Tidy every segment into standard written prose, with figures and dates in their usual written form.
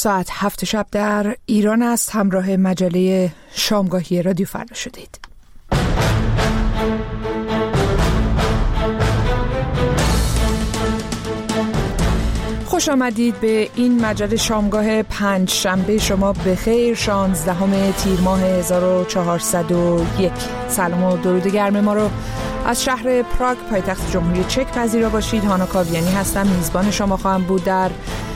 ساعت 7 شب در ایران است. همراه مجله شامگاهی رادیو فردا شدید. خوش آمدید به این مجله شامگاه پنج شنبه شما بخیر. 16 تیر ماه 1401. سلام و درود گرم ما رو از شهر پراگ پایتخت جمهوری چک پذیرا باشید. هانا کاویانی هستم، میزبان شما خواهم بود. در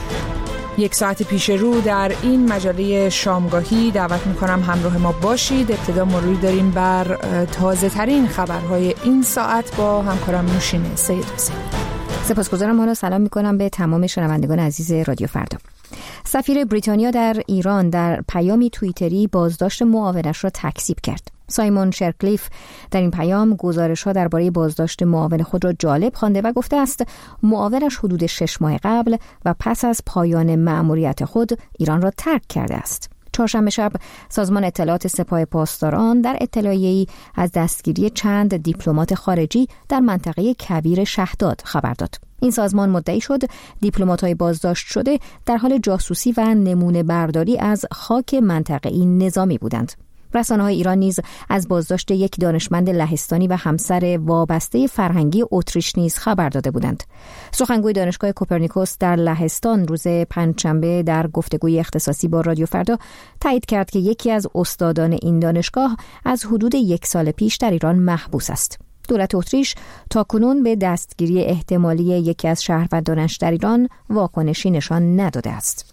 یک ساعت پیش رو در این مجله شامگاهی دعوت میکنم همراه ما باشید. ابتدا مروری داریم بر تازه ترین خبرهای این ساعت با همکارم نوشین سید حسینی. سپاسگزارم. حالا سلام میکنم به تمام شنوندگان عزیز رادیو فردا. سفیر بریتانیا در ایران در پیامی توییتری بازداشت معاونش را تکذیب کرد. سایمون شرکلیف در این پیام گزارش‌ها درباره بازداشت معاون خود را جالب خوانده و گفته است معاونش حدود 6 ماه قبل و پس از پایان مأموریت خود ایران را ترک کرده است. چهارشنبه شب سازمان اطلاعات سپاه پاسداران در اطلاعیه‌ای از دستگیری چند دیپلمات خارجی در منطقه کویر شهداد خبر داد. این سازمان مدعی شد دیپلمات‌های بازداشت شده در حال جاسوسی و نمونه برداری از خاک منطقه‌ای نظامی بودند. رسانه‌های ایران نیز از بازداشت یک دانشمند لهستانی و همسر وابسته فرهنگی اتریش نیز خبر داده بودند. سخنگوی دانشگاه کوپرنیکوس در لهستان روز پنجشنبه در گفتگوی اختصاصی با رادیو فردا تایید کرد که یکی از استادان این دانشگاه از حدود 1 سال پیش در ایران محبوس است. دولت اتریش تاکنون به دستگیری احتمالی یکی از شهروندانش در ایران واکنشی نشان نداده است.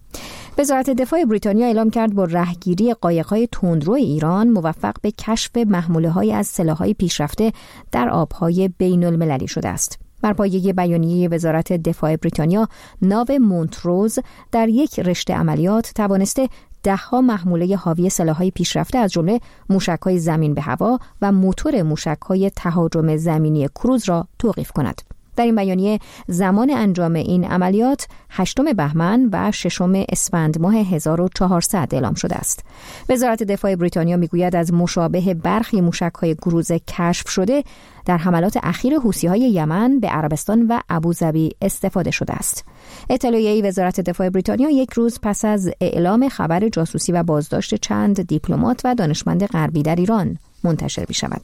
وزارت دفاع بریتانیا اعلام کرد با رهگیری قایق‌های تندرو ایران موفق به کشف محموله‌های از سلاح‌های پیشرفته در آب‌های بین‌المللی شده است. بر پایه بیانیه وزارت دفاع بریتانیا، ناو مونتروز در یک رشته عملیات توانسته 10 محموله حاوی سلاح‌های پیشرفته از جمله موشک‌های زمین به هوا و موتور موشک‌های تهاجم زمینی کروز را توقیف کند. در این بیانیه زمان انجام این عملیات 8 بهمن و 6 اسفند ماه 1400 اعلام شده است. وزارت دفاع بریتانیا میگوید از مشابه برخی موشک‌های کروز کشف شده در حملات اخیر حوثی‌های یمن به عربستان و ابوظبی استفاده شده است. اطلاعیه وزارت دفاع بریتانیا یک روز پس از اعلام خبر جاسوسی و بازداشت چند دیپلمات و دانشمند غربی در ایران منتشر می‌شود.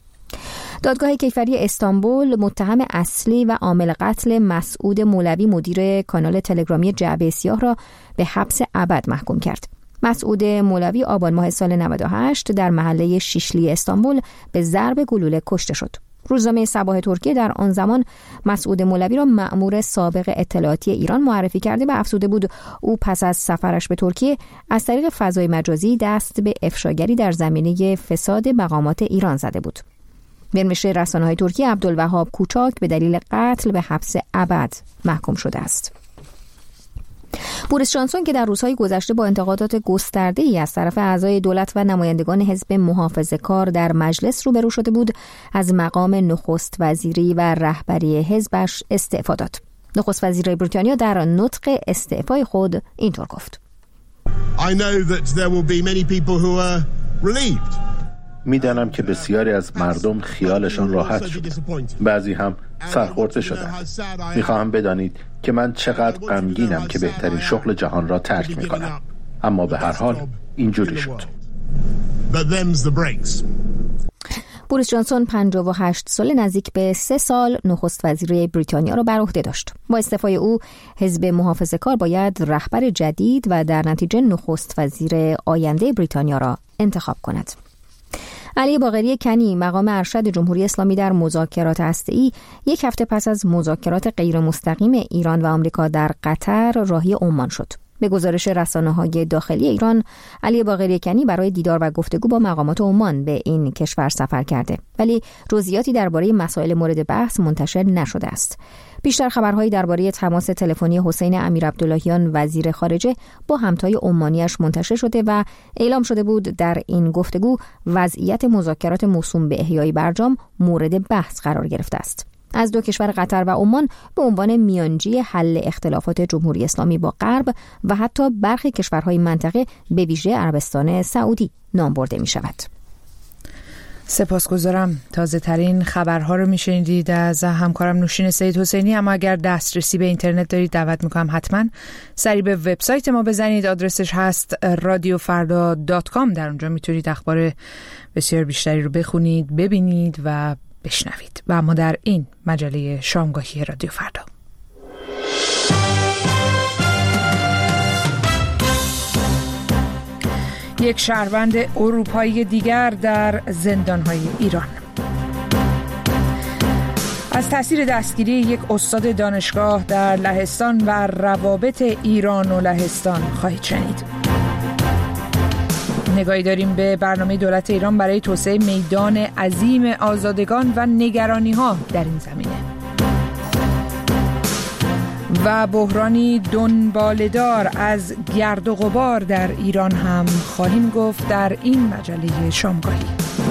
دادگاه کیفری استانبول متهم اصلی و عامل قتل مسعود مولوی مدیر کانال تلگرامی جعبه سیاه را به حبس ابد محکوم کرد. مسعود مولوی آبان ماه سال 98 در محله شیشلی استانبول به ضرب گلوله کشته شد. روزنامه صباح ترکیه در آن زمان مسعود مولوی را مأمور سابق اطلاعاتی ایران معرفی کرده و افزوده بود او پس از سفرش به ترکیه از طریق فضای مجازی دست به افشاگری در زمینه فساد مقامات ایران زده بود. بنوشته رسانه‌های ترکیه عبدالوهاب کوچاک به دلیل قتل به حبس ابد محکوم شده است. بوریس جانسون که در روزهای گذشته با انتقادات گسترده‌ای از طرف اعضای دولت و نمایندگان حزب محافظه‌کار در مجلس روبرو شده بود، از مقام نخست وزیری و رهبری حزبش استعفا داد. نخست وزیر بریتانیا در نطق استعفای خود اینطور گفت: I know that there will be many people who are relieved. میدانم که بسیاری از مردم خیالشان راحت شد، بعضی هم سرخورده شدند. میخواهم بدانید که من چقدر غمگینم که بهترین شغل جهان را ترک میکنم، اما به هر حال اینجوری شد. بوریس جانسون 58 سال نزدیک به 3 سال نخست وزیری بریتانیا را بر عهده داشت. با استعفای او حزب محافظه‌کار باید رهبر جدید و در نتیجه نخست وزیر آینده بریتانیا را انتخاب کند. علی باقری کنی مقام ارشد جمهوری اسلامی در مذاکرات هسته‌ای یک هفته پس از مذاکرات غیر مستقیم ایران و آمریکا در قطر راهی عمان شد. به گزارش رسانه‌های داخلی ایران، علی باقری کنی برای دیدار و گفتگو با مقامات عمان به این کشور سفر کرده، ولی جزئیاتی درباره مسائل مورد بحث منتشر نشده است. بیشتر خبرهایی درباره تماس تلفنی حسین امیرعبداللهیان وزیر خارجه با همتای عمانیش منتشر شده و اعلام شده بود در این گفتگو وضعیت مذاکرات موسوم به احیای برجام مورد بحث قرار گرفته است. از دو کشور قطر و عمان به عنوان میانجی حل اختلافات جمهوری اسلامی با غرب و حتی برخی کشورهای منطقه به ویژه عربستان سعودی نام برده می شود. سپاسگزارم. تازه ترین خبرها رو میشنیدید از همکارم نوشین سید حسینی. اما اگر دسترسی به اینترنت دارید دعوت میکنم حتما سری به وبسایت ما بزنید. آدرسش هست radiofarda.com. در اونجا میتونید اخبار بسیار بیشتری رو بخونید، ببینید و بشنوید. و اما در این مجله شامگاهی رادیو فردا یک شهروند اروپایی دیگر در زندان‌های ایران. از تاثیر دستگیری یک استاد دانشگاه در لهستان و روابط ایران و لهستان خواهید شنید. نگاهی داریم به برنامه دولت ایران برای توسعه میدان عظیم آزادگان و نگرانی‌ها در این زمینه. و بحرانی دنباله‌دار از گرد و غبار در ایران هم خواهیم گفت در این مجله شامگاهی.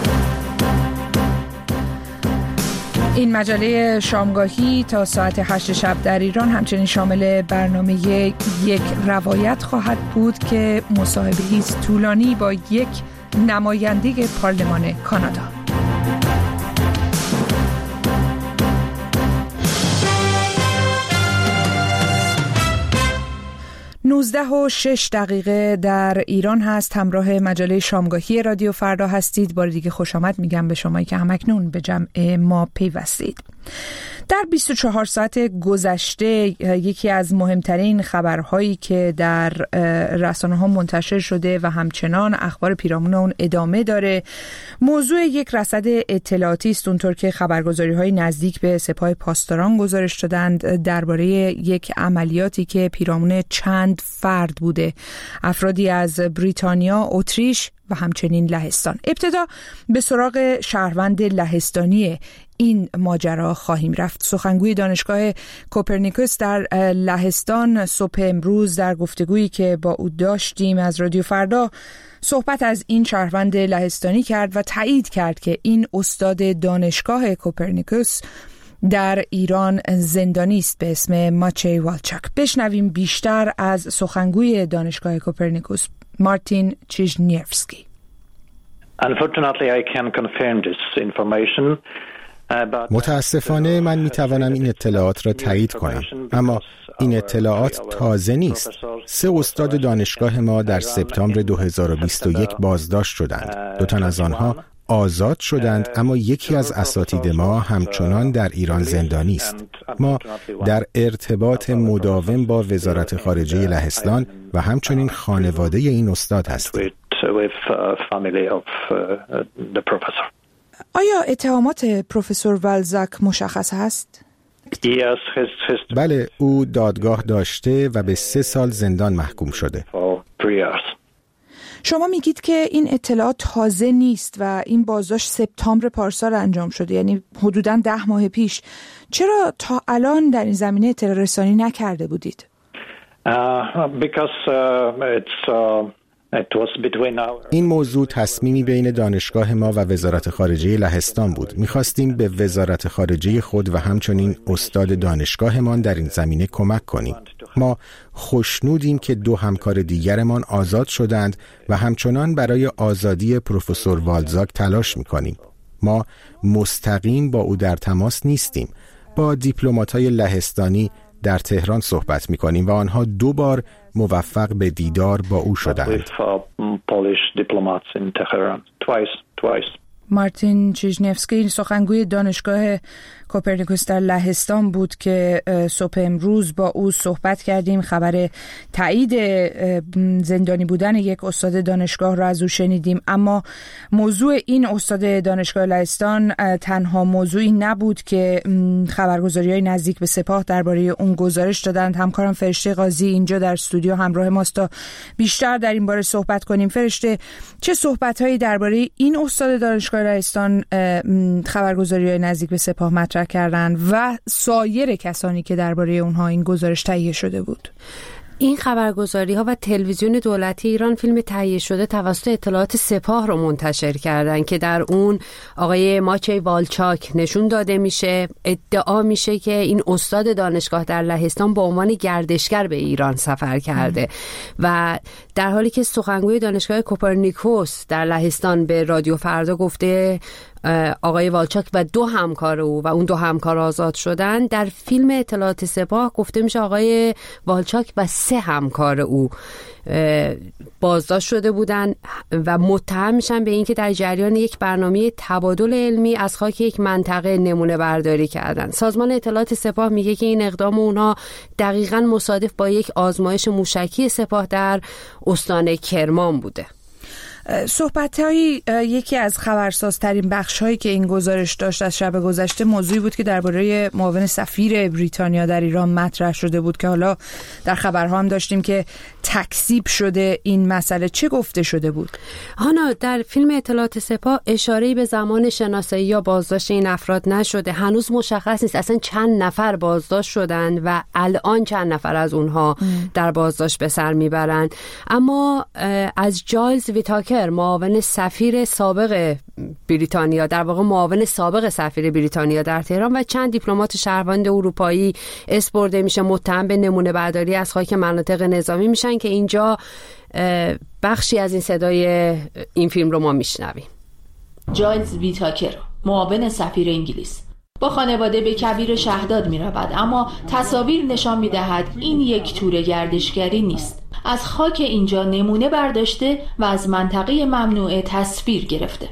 این مجله شامگاهی تا ساعت 8 شب در ایران همچنین شامل برنامه یک روایت خواهد بود که مصاحبه‌ای است طولانی با یک نماینده پارلمان کانادا. 19:06 در ایران هست. همراه مجله شامگاهی رادیو فردا هستید. بار دیگه خوش آمد میگم به شمایی که همکنون به جمع ما پیوستید. در 24 ساعت گذشته یکی از مهمترین خبرهایی که در رسانه‌ها منتشر شده و همچنان اخبار پیرامون اون ادامه داره موضوع یک رصد اطلاعاتی است. اونطور که خبرگزاری‌های نزدیک به سپاه پاسداران گزارش دادند درباره یک عملیاتی که پیرامون چند فرد بوده، افرادی از بریتانیا، اتریش و همچنین لهستان. ابتدا به سراغ شهروند لهستانی این ماجرا خواهیم رفت. سخنگوی دانشگاه کوپرنیکوس در لهستان صبح امروز در گفتگویی که با او داشتیم از رادیو فردا صحبت از این شهروند لهستانی کرد و تایید کرد که این استاد دانشگاه کوپرنیکوس در ایران زندانی است به اسم ماچی والچاک. بشنویم بیشتر از سخنگوی دانشگاه کوپرنیکوس مارتین چیژنیفسکی. Unfortunately, I can confirm this information. متاسفانه من میتوانم این اطلاعات را تایید کنم، اما این اطلاعات تازه نیست. 3 استاد دانشگاه ما در سپتامبر 2021 بازداشت شدند. 2 تن از آنها آزاد شدند، اما یکی از اساتید ما همچنان در ایران زندانی است. ما در ارتباط مداوم با وزارت خارجه لهستان و همچنین خانواده این استاد هستیم. آیا اتهامات پروفسور والزاک مشخص هست؟ بله، او دادگاه داشته و به 3 سال زندان محکوم شده. شما میگید که این اطلاعات تازه نیست و این بازداشت سپتامبر پارسال انجام شده، یعنی حدوداً 10 ماه پیش. چرا تا الان در این زمینه اطلاع رسانی نکرده بودید؟ این موضوع تصمیمی بین دانشگاه ما و وزارت خارجه لهستان بود. می‌خواستیم به وزارت خارجه خود و همچنین استاد دانشگاهمان در این زمینه کمک کنیم. ما خوشنودیم که 2 همکار دیگرمان آزاد شدند و همچنان برای آزادی پروفسور والزاک تلاش می‌کنیم. ما مستقیم با او در تماس نیستیم. با دیپلمات‌های لهستانی در تهران صحبت می‌کنیم و آنها 2 بار موفق به دیدار با او شدند. مارتین چیژنیفسکی سخنگوی دانشگاه کوپرنیکوس در لهستان بود که صبح امروز با او صحبت کردیم. خبر تایید زندانی بودن یک استاد دانشگاه را از او شنیدیم، اما موضوع این استاد دانشگاه لهستان تنها موضوعی نبود که خبرگزاری‌های نزدیک به سپاه درباره اون گزارش دادند. همکارم فرشته قاضی اینجا در استودیو همراه ماست تا بیشتر در این باره صحبت کنیم. فرشته، چه صحبت‌هایی درباره این استاد دانشگاه لهستان خبرگزاری‌های نزدیک به سپاه مطرح کردن و سایر کسانی که درباره اونها این گزارش تهیه شده بود؟ این خبرگزاری‌ها و تلویزیون دولتی ایران فیلم تهیه شده توسط اطلاعات سپاه رو منتشر کردن که در اون آقای ماچی والچاک نشون داده میشه. ادعا میشه که این استاد دانشگاه در لهستان به عنوان گردشگر به ایران سفر کرده و در حالی که سخنگوی دانشگاه کوپرنیکوس در لهستان به رادیو فردا گفته آقای والچاک و 2 همکار او و اون 2 همکار آزاد شدن، در فیلم اطلاعات سپاه گفته میشه آقای والچاک و 3 همکار او بازداشت شده بودن و متهم میشن به اینکه در جریان یک برنامه تبادل علمی از خاک یک منطقه نمونه برداری کردن. سازمان اطلاعات سپاه میگه که این اقدام اونها دقیقاً مصادف با یک آزمایش موشکی سپاه در استان کرمان بوده. صحبت‌های یکی از خبرسازترین بخش‌هایی که این گزارش داشت از شب گذشته موضوعی بود که درباره معاون سفیر بریتانیا در ایران مطرح شده بود که حالا در خبرها هم داشتیم که تکذیب شده این مسئله. چه گفته شده بود؟ هانا، در فیلم اطلاعات سپاه اشاره‌ای به زمان شناسایی یا بازداشت این افراد نشده. هنوز مشخص نیست اصلا چند نفر بازداشت شدن و الان چند نفر از اونها در بازداشت به سر میبرن. اما از جایلز ویتاکر، معاون سفیر سابق بریتانیا، در واقع معاون سابق سفیر بریتانیا در تهران و چند دیپلمات شهروند اروپایی اسم برده میشه متهم به نمونه برداری از خاک مناطق نظامی میشن که اینجا بخشی از این صدای این فیلم رو ما میشنویم. جایلز ویتاکر، معاون سفیر انگلیس، با خانواده به کویر شهداد می رود، اما تصاویر نشان می دهد این یک تور گردشگری نیست. از خاک اینجا نمونه برداشته و از منطقه ممنوعه تصویر گرفته.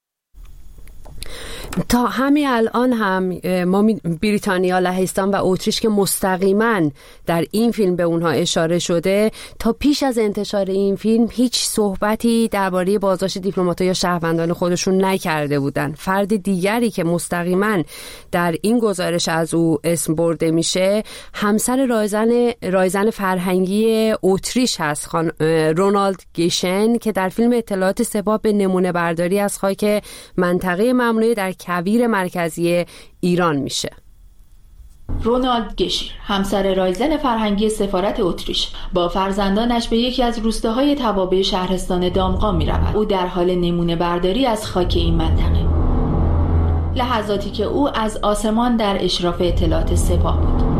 تا همین الان هم ما بریتانیا، لهستان و اتریش که مستقیما در این فیلم به اونها اشاره شده، تا پیش از انتشار این فیلم هیچ صحبتی درباره بازداشت دیپلمات‌ها یا شهروندان خودشون نکرده بودن. فرد دیگری که مستقیما در این گزارش از او اسم برده میشه همسر رایزن فرهنگی اتریش هست، رونالد گیشن، که در فیلم اطلاعات سپاه به نمونه برداری از خاک منطقه ممنوعه در کویر مرکزی ایران میشه. رونالد گشیر، همسر رایزن فرهنگی سفارت اتریش، با فرزندانش به یکی از روستاهای توابع شهرستان دامغان میرود. او در حال نمونه برداری از خاک این منطقه. لحظاتی که او از آسمان در اشراف اطلاعات سپاه بود.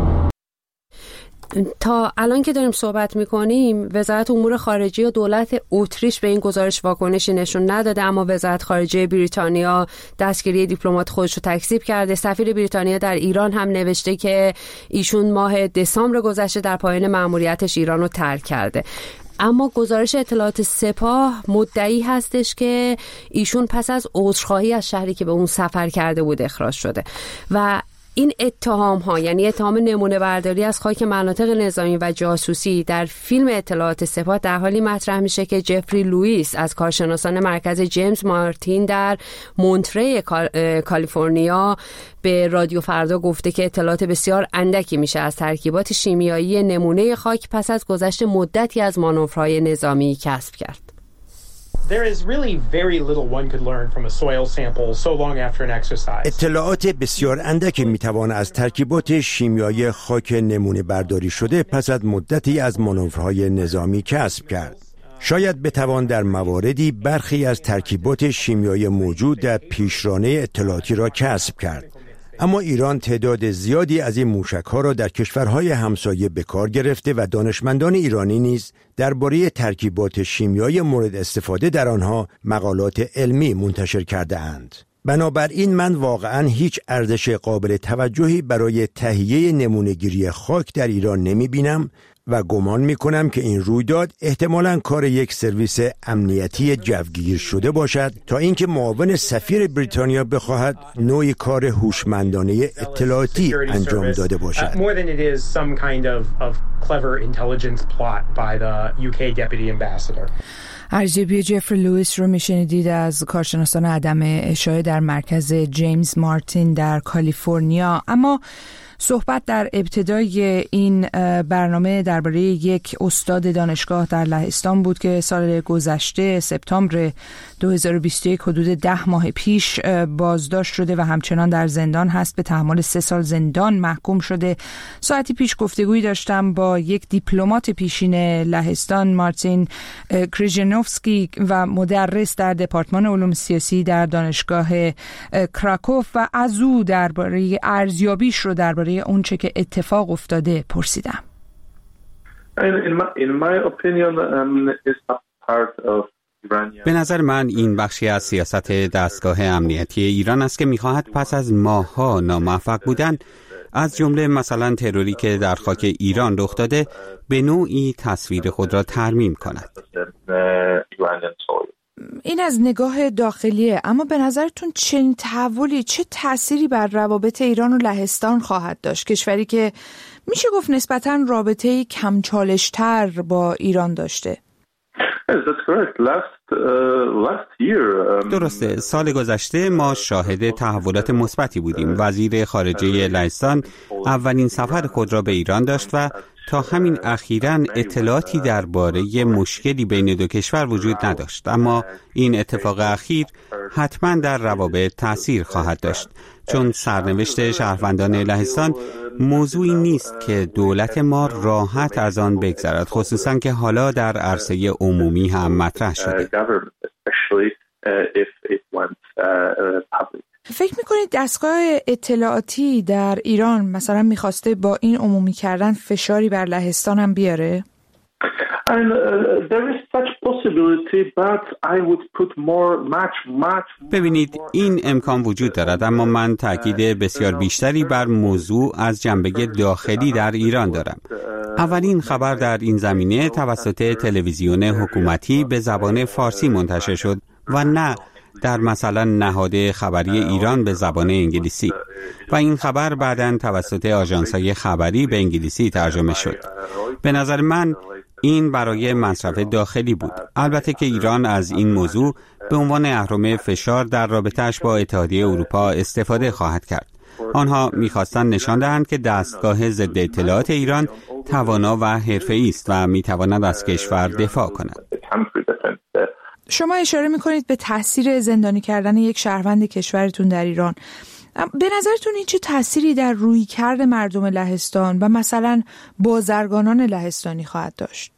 تا الان که داریم صحبت میکنیم وزارت امور خارجه و دولت اتریش به این گزارش واکنشی نشون نداده، اما وزارت خارجه بریتانیا دستگیری دیپلمات خودش رو تکذیب کرده. سفیر بریتانیا در ایران هم نوشته که ایشون ماه دسامبر گذشته در پایان مأموریتش ایران رو ترک کرده. اما گزارش اطلاعات سپاه مدعی هستش که ایشون پس از عذرخواهی از شهری که به اون سفر کرده بود اخراج شده و این اتهام ها، یعنی اتهام نمونه برداری از خاک مناطق نظامی و جاسوسی، در فیلم اطلاعات سپاه در حالی مطرح میشه که جفری لوئیس از کارشناسان مرکز جیمز مارتین در مونتری کالیفرنیا به رادیو فردا گفته که اطلاعات بسیار اندکی میشه از ترکیبات شیمیایی نمونه خاک پس از گذشت مدتی از مانورهای نظامی کسب کرد. اطلاعات بسیار اندکی میتوان از ترکیبات شیمیایی خاک نمونه برداری شده پس از مدتی از مانورهای نظامی کسب کرد. شاید بتوان در مواردی برخی از ترکیبات شیمیایی موجود در پیشرانه اطلاعاتی را کسب کرد. اما ایران تعداد زیادی از این موشک‌ها را در کشورهای همسایه به کار گرفته و دانشمندان ایرانی نیز درباره ترکیبات شیمیایی مورد استفاده در آنها مقالات علمی منتشر کرده اند. بنابراین من واقعاً هیچ ارزش قابل توجهی برای تهیه نمونه‌گیری خاک در ایران نمی‌بینم و گمان می‌کنم که این رویداد احتمالاً کار یک سرویس امنیتی جوگیر شده باشد تا اینکه معاون سفیر بریتانیا بخواهد نوعی کار هوشمندانه اطلاعاتی انجام داده باشد. ارزیابی جفری لوئیس رو میشنیدید از کارشناسان عدم اشاعه در مرکز جیمز مارتین در کالیفرنیا. اما صحبت در ابتدای این برنامه درباره یک استاد دانشگاه در لهستان بود که سال گذشته سپتامبر 2021 حدود 10 ماه پیش بازداشت شده و همچنان در زندان هست. به تحمل 3 سال زندان محکوم شده. ساعتی پیش گفتگویی داشتم با یک دیپلمات پیشین لهستان، مارتین کریژنوفسکی، و مدرس در دپارتمان علوم سیاسی در دانشگاه کراکوف، و از او درباره ارزیابیش رو درباره اونچه که اتفاق افتاده پرسیدم. به نظر من این بخشی از سیاست دستگاه امنیتی ایران است که می‌خواهد پس از ماه‌ها ناموفق بودن، از جمله مثلا تروری که در خاک ایران رخ داده، به نوعی تصویر خود را ترمیم کند. این از نگاه داخلیه، اما به نظرتون چنین تحولی چه تأثیری بر روابط ایران و لهستان خواهد داشت؟ کشوری که میشه گفت نسبتاً رابطه‌ای کم چالش‌تر با ایران داشته. درسته. سال گذشته ما شاهد تحولات مثبتی بودیم. وزیر خارجه لهستان اولین سفر خود را به ایران داشت و تا همین اخیراً اطلاعاتی درباره مشکلی بین دو کشور وجود نداشت، اما این اتفاق اخیر حتما در روابط تأثیر خواهد داشت، چون سرنوشت شهروندان لهستان موضوعی نیست که دولت ما راحت از آن بگذرد، خصوصا که حالا در عرصه عمومی هم مطرح شده. فکر میکنید دستگاه اطلاعاتی در ایران مثلا میخواسته با این عمومی کردن فشاری بر لهستان هم بیاره؟ ببینید، این امکان وجود دارد، اما من تاکید بسیار بیشتری بر موضوع از جنبه داخلی در ایران دارم. اولین خبر در این زمینه توسط تلویزیون حکومتی به زبان فارسی منتشر شد و نه در مثلا نهاد خبری ایران به زبان انگلیسی، و این خبر بعداً توسط آژانس‌های خبری به انگلیسی ترجمه شد. به نظر من این برای مصرف داخلی بود. البته که ایران از این موضوع به عنوان اهرم فشار در رابطه‌اش با اتحادیه اروپا استفاده خواهد کرد. آنها می‌خواستند نشان دهند که دستگاه ضد اطلاعات ایران توانا و حرفه‌ای است و می‌تواند از کشور دفاع کند. شما اشاره می‌کنید به تاثیر زندانی کردن یک شهروند کشورتون در ایران. به نظرتون این چه تأثیری در رویکرد مردم لهستان و مثلا بازرگانان لهستانی خواهد داشت؟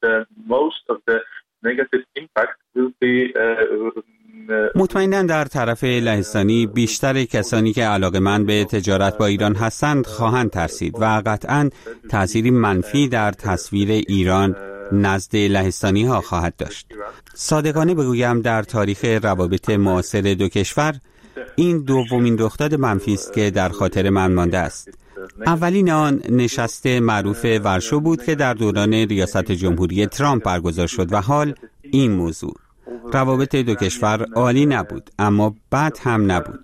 مطمئناً در طرف لهستانی بیشتر کسانی که علاقه‌مند به تجارت با ایران هستند خواهند ترسید و قطعاً تأثیری منفی در تصویر ایران نزد لهستانی ها خواهد داشت. صادقانه بگویم در تاریخ روابط معاصر دو کشور این دومین رخداد منفی است که در خاطر من مانده است. اولین آن نشست معروف ورشو بود که در دوران ریاست جمهوری ترامپ برگزار شد و حال این موضوع. روابط دو کشور عالی نبود، اما بد هم نبود.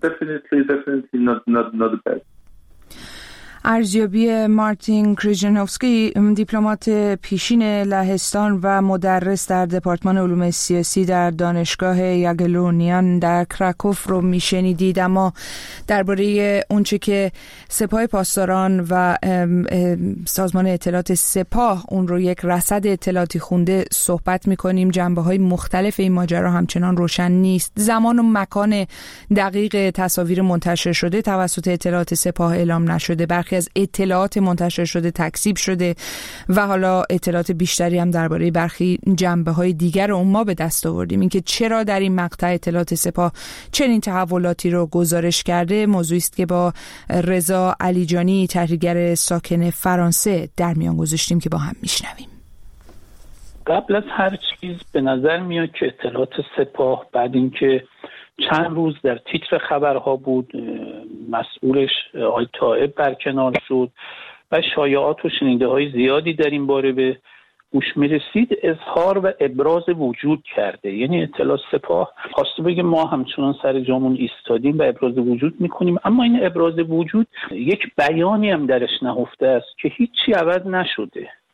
ارزیابی مارتین کریژنوفسکی، دیپلمات پیشین لهستان و مدرس در دپارتمان علوم سیاسی در دانشگاه یاگلونیان در کراکوف رو میشنیدید. اما درباره اونچه که سپاه پاسداران و سازمان اطلاعات سپاه اون رو یک رصد اطلاعاتی خونده صحبت میکنیم. جنبه‌های مختلف این ماجرا همچنان روشن نیست. زمان و مکان دقیق تصاویر منتشر شده توسط اطلاعات سپاه اعلام نشده. برخی از اطلاعات منتشر شده تکذیب شده و حالا اطلاعات بیشتری هم درباره برخی جنبه‌های دیگر اون ما به دست آوردیم. اینکه چرا در این مقطع اطلاعات سپاه چنین تحولاتی رو گزارش کرده موضوعی است که با رضا علیجانی، تحلیلگر ساکن فرانسه، در میان گذاشتیم که با هم میشنویم. قبل از هر چیز به نظر میاد که اطلاعات سپاه بعد اینکه چند روز در تیتر خبرها بود، مسئولش آقای طائب برکنار شد و شایعات و شنیده های زیادی در این باره به گوش میرسید، اظهار و ابراز وجود کرده. یعنی اطلاعات سپاه خواسته بگه ما همچنان سر جامون ایستادیم و ابراز وجود میکنیم، اما این ابراز وجود یک بیانی هم درش نهفته است که هیچی عوض نشده.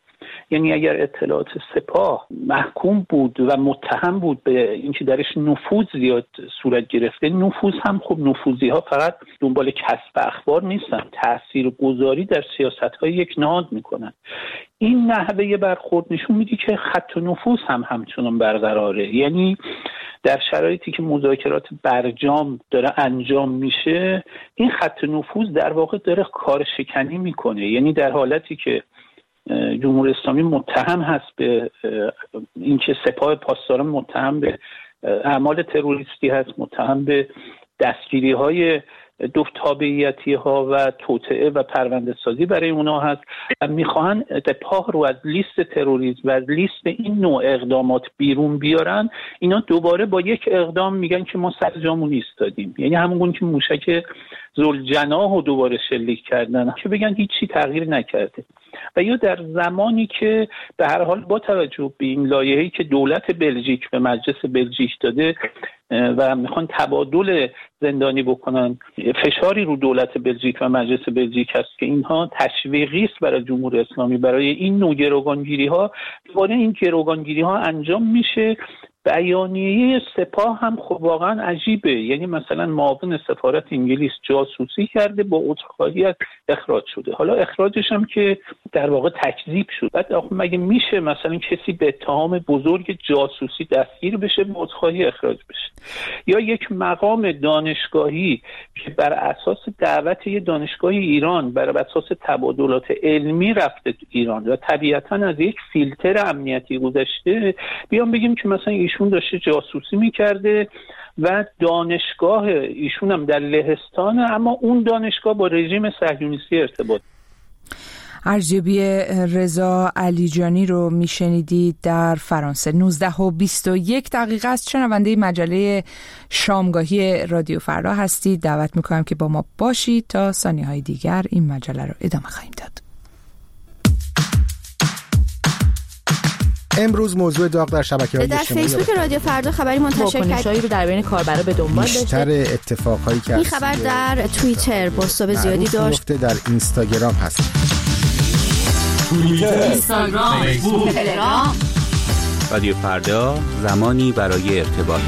یعنی اگر اطلاعات سپاه محکوم بود و متهم بود به اینکه درش نفوذ زیاد صورت گرفته، نفوذ هم خب نفوذی ها فقط دنبال کسب اخبار نیستن، تاثیرگذاری در سیاست‌های یک نهاد میکنن. این نحوه برخورد نشون میده که خط و نفوذ هم همچنان برقراره. یعنی در شرایطی که مذاکرات برجام داره انجام میشه، این خط نفوذ در واقع داره کار شکنی میکنه. یعنی در حالتی که جمهوری اسلامی متهم هست به اینکه سپاه پاسداران متهم به اعمال تروریستی هست، متهم به دستگیری‌های دو تابعیتی ها و توطئه و پرونده سازی برای اونا هست و میخواهن سپاه رو از لیست تروریسم و از لیست این نوع اقدامات بیرون بیارن. اینا دوباره با یک اقدام میگن که ما سر جامون ایستادیم، یعنی همون که موشک ذوالجناح رو دوباره شلیک کردن که بگن هیچی تغییر نکرده. و یا در زمانی که به هر حال با توجه به این لایحه‌ای که دولت بلژیک به مجلس بلژیک داده و میخوان تبادل زندانی بکنن، فشاری رو دولت بلژیک و مجلس بلژیک هست که اینها تشویقی است برای جمهوری اسلامی برای این نوع گروگانگیری ها. دوباره این گروگانگیری ها انجام میشه. بیانیه سپاه هم خب واقعا عجیبه. یعنی مثلا معاون سفارت انگلیس جاسوسی کرده، با عذرخواهی از اخراج شده. حالا اخراجش هم که در واقع تکذیب شد. بعد مگه میشه مثلا کسی به اتهام بزرگ جاسوسی دستگیر بشه، با عذرخواهی اخراج بشه؟ یا یک مقام دانشگاهی که بر اساس دعوت یه دانشگاه ایران، بر اساس تبادلات علمی رفته تو ایران و طبیعتاً از یک فیلتر امنیتی گذشته، بیان بگیم که مثلا ایشون داشته جاسوسی میکرده و دانشگاه ایشون هم در لهستانه، اما اون دانشگاه با رژیم صهیونیستی ارتباط. ارزیابی رضا علیجانی رو میشنیدید در فرانسه. 19:21 است. شنونده مجله شامگاهی رادیو فردا هستید. دعوت میکنم که با ما باشید تا ثانیه‌های دیگر این مجله رو ادامه خواهیم داد. امروز موضوع داغ در شبکه‌های اجتماعی در فیسبوک رادیو فردا خبری منتشر کرد رو در بین کاربرا به دنبال داشته. بیشتر اتفاقایی که این خبر در توییتر بازتاب زیادی داشت. در اینستاگرام هست. اینستاگرام، فیسبوک، تلگرام. رادیو فردا، زمانی برای ارتباط.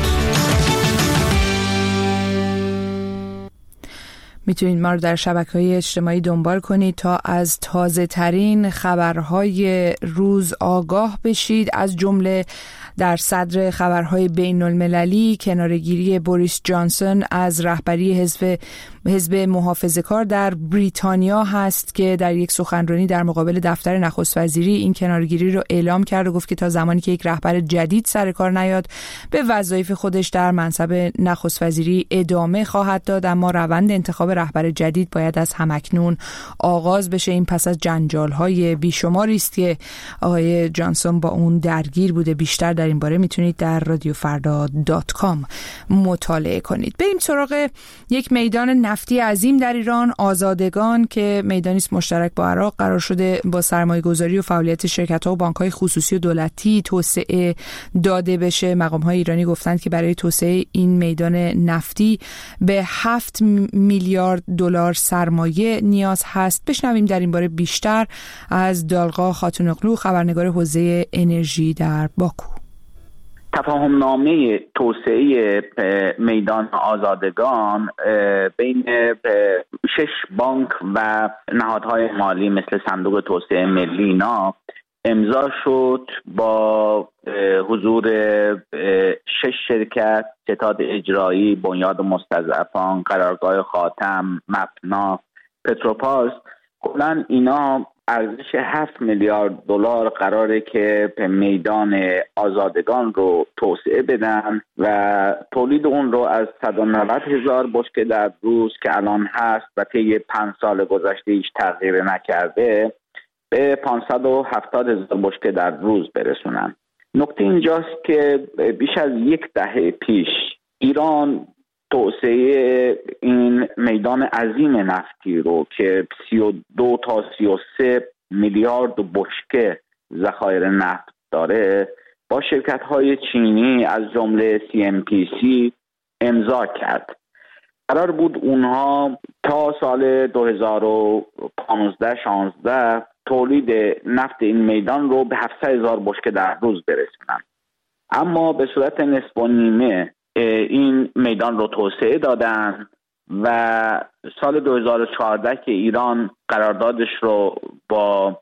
میتونید ما رو در شبکه‌های اجتماعی دنبال کنید تا از تازه ترین خبرهای روز آگاه بشید. از جمله در صدر خبرهای بین المللی کناره‌گیری بوریس جانسون از رهبری حزب محافظه‌کار در بریتانیا هست که در یک سخنرانی در مقابل دفتر نخست وزیری این کناره‌گیری رو اعلام کرد و گفت که تا زمانی که یک رهبر جدید سر کار نیاد به وظایف خودش در منصب نخست وزیری ادامه خواهد داد، اما روند انتخاب رهبر جدید باید از همکنون آغاز بشه. این پس از جنجال‌های بیشماری است که آقای جانسون با اون درگیر بوده. بیشتر در این باره میتونید در radiofarda.com مطالعه کنید. بریم سراغ یک میدان نفتی عظیم در ایران، آزادگان، که میدانی است مشترک با عراق قرار شده با سرمایه‌گذاری و فعالیت شرکت‌ها و بانک‌های خصوصی و دولتی توسعه داده بشه. مقام‌های ایرانی گفتند که برای توسعه این میدان نفتی به 7 میلیارد دلار سرمایه نیاز هست. بشنویم در این باره بیشتر از دالقا خاتونقلو، خبرنگار حوزه انرژی در باکو. تفاهمنامه توسعه میدان آزادگان بین 6 بانک و نهادهای مالی مثل صندوق توسعه ملی اینا امضا شد با حضور 6 شرکت: ستاد اجرایی، بنیاد مستضعفان، قرارگاه خاتم، مپنا، پتروپاس. کلاً اینا ارزش 7 میلیارد دلار قراره که میدان آزادگان رو توسعه بدن و تولید اون رو از 190,000 بشکه در روز که الان هست و طی 5 سال گذشته هیچ تغییر نکرده به 570,000 بشکه در روز برسونن. نکته اینجاست که بیش از 10 دهه پیش ایران توسعه این میدان عظیم نفتی رو که 32 تا 33 میلیارد بشکه ذخایر نفت داره با شرکت‌های چینی از جمله CNPC امضا کرد. قرار بود اونها تا سال 2015-16 تولید نفت این میدان رو به 700,000 بشکه در روز برسونن. اما به صورت نصف و نیمه این میدان رو توسعه دادن و سال 2014 که ایران قراردادش رو با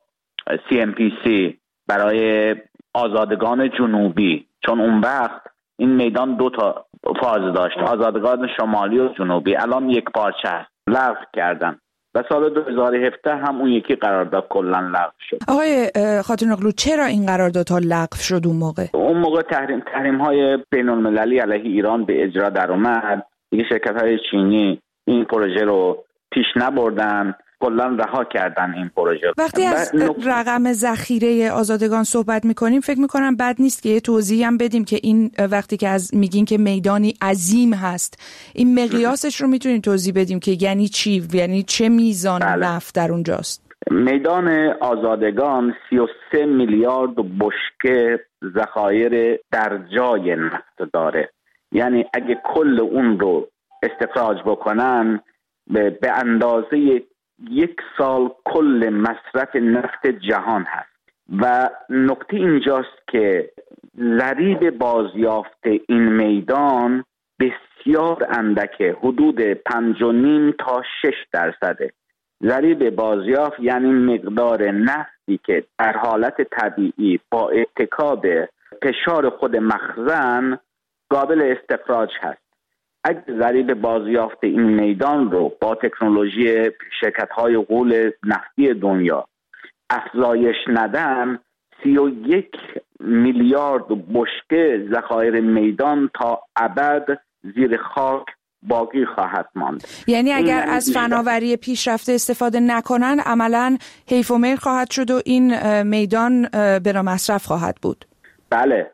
CNPC برای آزادگان جنوبی، چون اون وقت این میدان 2 تا فاز داشت، آزادگان شمالی و جنوبی، الان یک پارچه است، لغو کردن و سال 2017 هم اون یکی قرارداد کلا لغو شد. آقای خاتون اغلو، چرا این قراردادها لغو شد اون موقع؟ اون موقع تحریم‌های بین‌المللی علیه ایران به اجرا در اومد. دیگه شرکت‌های چینی این پروژه رو پیش نبردن، کلا رها کردن این پروژه. وقتی از رقم ذخیره آزادگان صحبت میکنیم فکر میکنم بد نیست که یه توضیح هم بدیم که این وقتی که میگین که میدانی عظیم هست، این مقیاسش رو میتونیم توضیح بدیم که یعنی چی؟ یعنی چه میزان نفت در اونجاست؟ میدان آزادگان 33 میلیارد بشکه ذخایر در جای نفت داره. یعنی اگه کل اون رو استخراج بکنن به اندازه 1 سال کل مصرف نفت جهان هست. و نکته اینجاست که ضریب بازیافت این میدان بسیار اندکه، حدود 5.5 تا 6%. ضریب بازیافت یعنی مقدار نفتی که در حالت طبیعی با اتکا به فشار خود مخزن قابل استخراج هست. اگه ضریب بازیافت این میدان رو با تکنولوژی شرکت‌های غول نفتی دنیا افزایش ندن، 31 میلیارد بشکه ذخایر میدان تا ابد زیر خاک باقی خواهد ماند. یعنی اگر از فناوری پیشرفته استفاده نکنن عملاً حیف و میل خواهد شد و این میدان بلا مصرف خواهد بود. بله،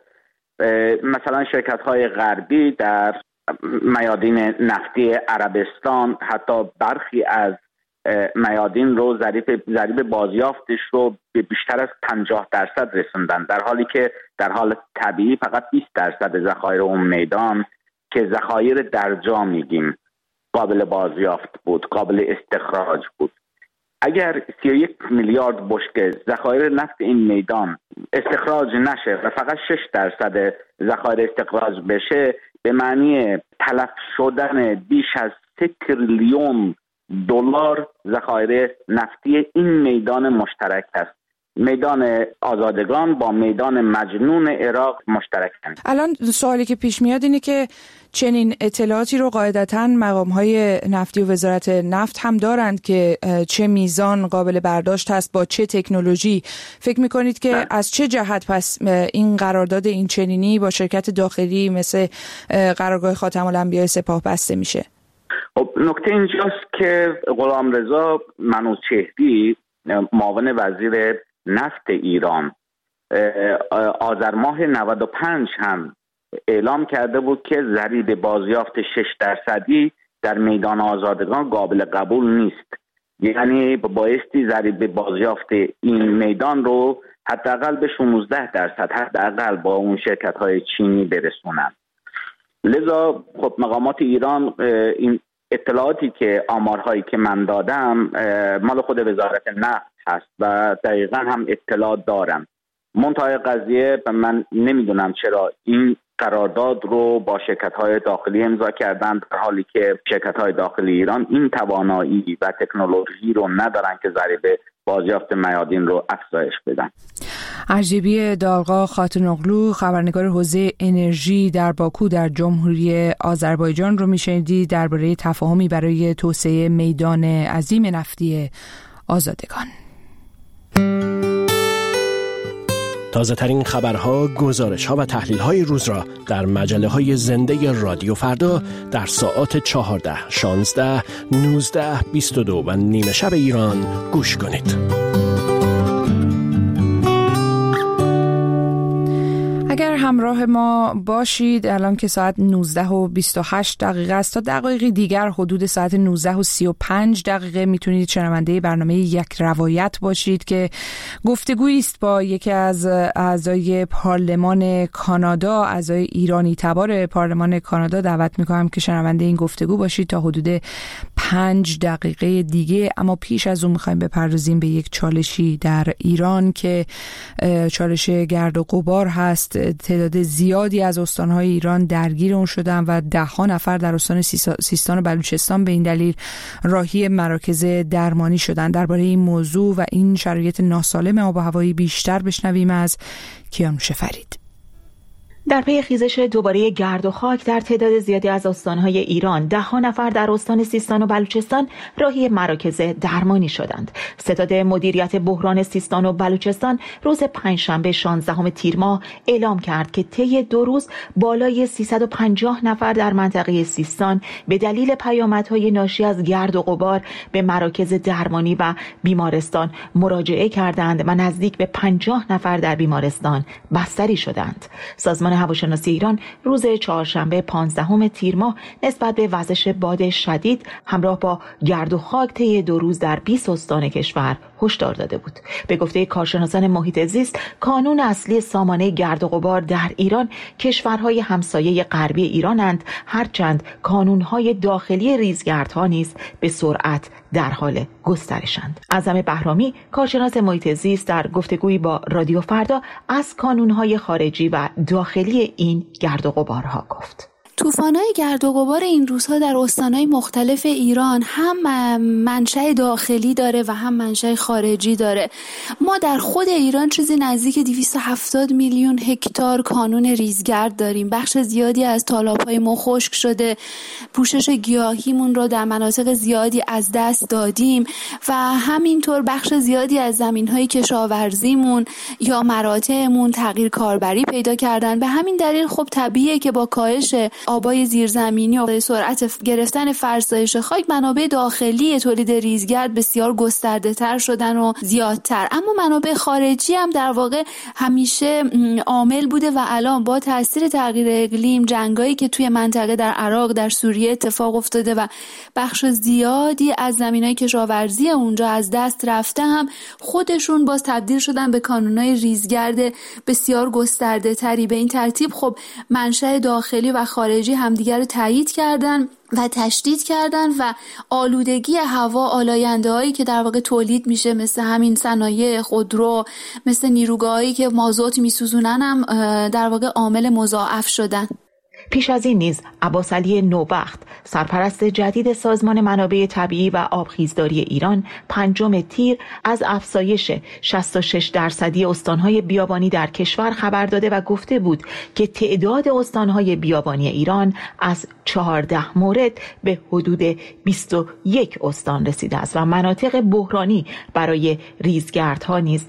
مثلا شرکت‌های غربی در میادین نفتی عربستان حتی برخی از میادین رو ضریب بازیافتش رو به بیشتر از 50% رسوندن، در حالی که در حال طبیعی فقط 20% ذخایر اون میدان که ذخایر در جا میگیم قابل بازیافت بود، قابل استخراج بود. اگر 31 میلیارد بشکه ذخایر نفت این میدان استخراج نشه و فقط 6% ذخایر استخراج بشه، به معنی تلف شدن بیش از 3 تریلیون دلار ذخایر نفتی این میدان مشترک است. میدان آزادگان با میدان مجنون عراق مشترکند. الان سوالی که پیش میاد اینه که چنین اطلاعاتی رو قاعدتاً مقام‌های نفتی و وزارت نفت هم دارند که چه میزان قابل برداشت هست با چه تکنولوژی. فکر میکنید که از چه جهت پس این قرارداد این چنینی با شرکت داخلی مثل قرارگاه خاتم الانبیاء سپاه بسته میشه؟ نکته اینجاست که غلامرضا منوچهری معاون وزیر نفت ایران آذر ماه 95 هم اعلام کرده بود که ضریب بازیافت 6% در میدان آزادگان قابل قبول نیست. یعنی بایستی ضریب بازیافت این میدان رو حداقل به 16% حداقل با اون شرکت‌های چینی برسونن. لذا خب مقامات ایران این اطلاعاتی که آمارهایی که من دادم مال خود وزارت نفت هست و دقیقاً هم اطلاع دارم. منتهای قضیه من نمیدونم چرا این قرارداد رو با شرکت‌های داخلی امضا کردن، در حالی که شرکت‌های داخلی ایران این توانایی و تکنولوژی رو ندارن که ضریب بازیافت میادین رو افزایش بدن. اردبیل دارغا خاتون اغلو، خبرنگار حوزه انرژی در باکو در جمهوری آذربایجان رو میشنیدید درباره تفاهمی برای توسعه میدان عظیم نفتی آزادگان. تازه ترین خبرها، گزارش‌ها و تحلیل‌های روز را در مجله‌های زنده رادیو فردا در ساعات 14، 16، 19، 22 و نیمه شب ایران گوش کنید. اگر همراه ما باشید الان که ساعت 19:28 است، تا دقایقی دیگر حدود ساعت 19:35 میتونید شنونده برنامه یک روایت باشید که گفتگویی است با یکی از اعضای پارلمان کانادا، اعضای ایرانی تبار پارلمان کانادا. دعوت میکنم که شنونده این گفتگو باشید تا حدود 5 دقیقه دیگه. اما پیش از اون میخوایم بپردازیم به یک چالشی در ایران که چالش گرد و غبار هست. تعداد زیادی از استان‌های ایران درگیر اون شدن و 10 نفر در استان سیستان و بلوچستان به این دلیل راهی مراکز درمانی شدن. درباره این موضوع و این شرایط ناسالم آب و هوایی بیشتر بشنویم از کیانوش فرید. در پی خیزش دوباره گرد و خاک در تعداد زیادی از استان‌های ایران، 10 نفر در استان سیستان و بلوچستان راهی مراکز درمانی شدند. ستاد مدیریت بحران سیستان و بلوچستان روز پنجشنبه 16 تیر ماه اعلام کرد که طی 2 روز بالای 350 نفر در منطقه سیستان به دلیل پیامدهای ناشی از گرد و غبار به مراکز درمانی و بیمارستان مراجعه کردند و نزدیک به 50 نفر در بیمارستان بستری شدند. سازمان هواشناسی ایران روز چهارشنبه 15 تیر ماه نسبت به وزش باد شدید همراه با گرد و خاک طی 2 روز در 20 استان کشور هشدار داده بود. به گفته کارشناسان محیط زیست، کانون اصلی سامانه گرد و غبار در ایران کشورهای همسایه غربی ایرانند، هرچند کانونهای داخلی ریزگردها نیز به سرعت در حال گسترشند. اعظم بهرامی، کارشناس محیط زیست، در گفتگویی با رادیو فردا از کانونهای خارجی و داخلی این گرد و غبارها گفت. طوفان‌های گرد و غبار این روزها در استان‌های مختلف ایران هم منشأ داخلی داره و هم منشأ خارجی داره. ما در خود ایران چیزی نزدیک 270 میلیون هکتار کانون ریزگرد داریم. بخش زیادی از تالاب‌های ما خشک شده. پوشش گیاهیمون رو در مناطق زیادی از دست دادیم و همینطور بخش زیادی از زمین‌های کشاورزیمون یا مراتعمون تغییر کاربری پیدا کردن. به همین دلیل خب طبیعیه که با کاهش آبای زیرزمینی و سرعت گرفتن فرسایش خاک، منابع داخلی تولید ریزگرد بسیار گسترده تر شدن و زیادتر. اما منابع خارجی هم در واقع همیشه عامل بوده و الان با تاثیر تغییر اقلیم، جنگایی که توی منطقه در عراق، در سوریه اتفاق افتاده و بخش زیادی از زمینای کشاورزی اونجا از دست رفته، هم خودشون باز تبدیل شدن به کانونای ریزگرد بسیار گسترده تری. به این ترتیب خب منشأ داخلی و خارجی همدیگر رو تایید کردن و تشدید کردن و آلودگی هوا، آلاینده‌هایی که در واقع تولید میشه مثل همین صنایع خودرو، مثل نیروگاهایی که مازوت میسوزونن، هم در واقع عامل مضاعف شدن. پیش از این نیز عباس علی نوبخت، سرپرست جدید سازمان منابع طبیعی و آبخیزداری ایران، 5 تیر از افزایش 66% استانهای بیابانی در کشور خبر داده و گفته بود که تعداد استانهای بیابانی ایران از 14 مورد به حدود 21 استان رسیده است و مناطق بحرانی برای ریزگردها نیز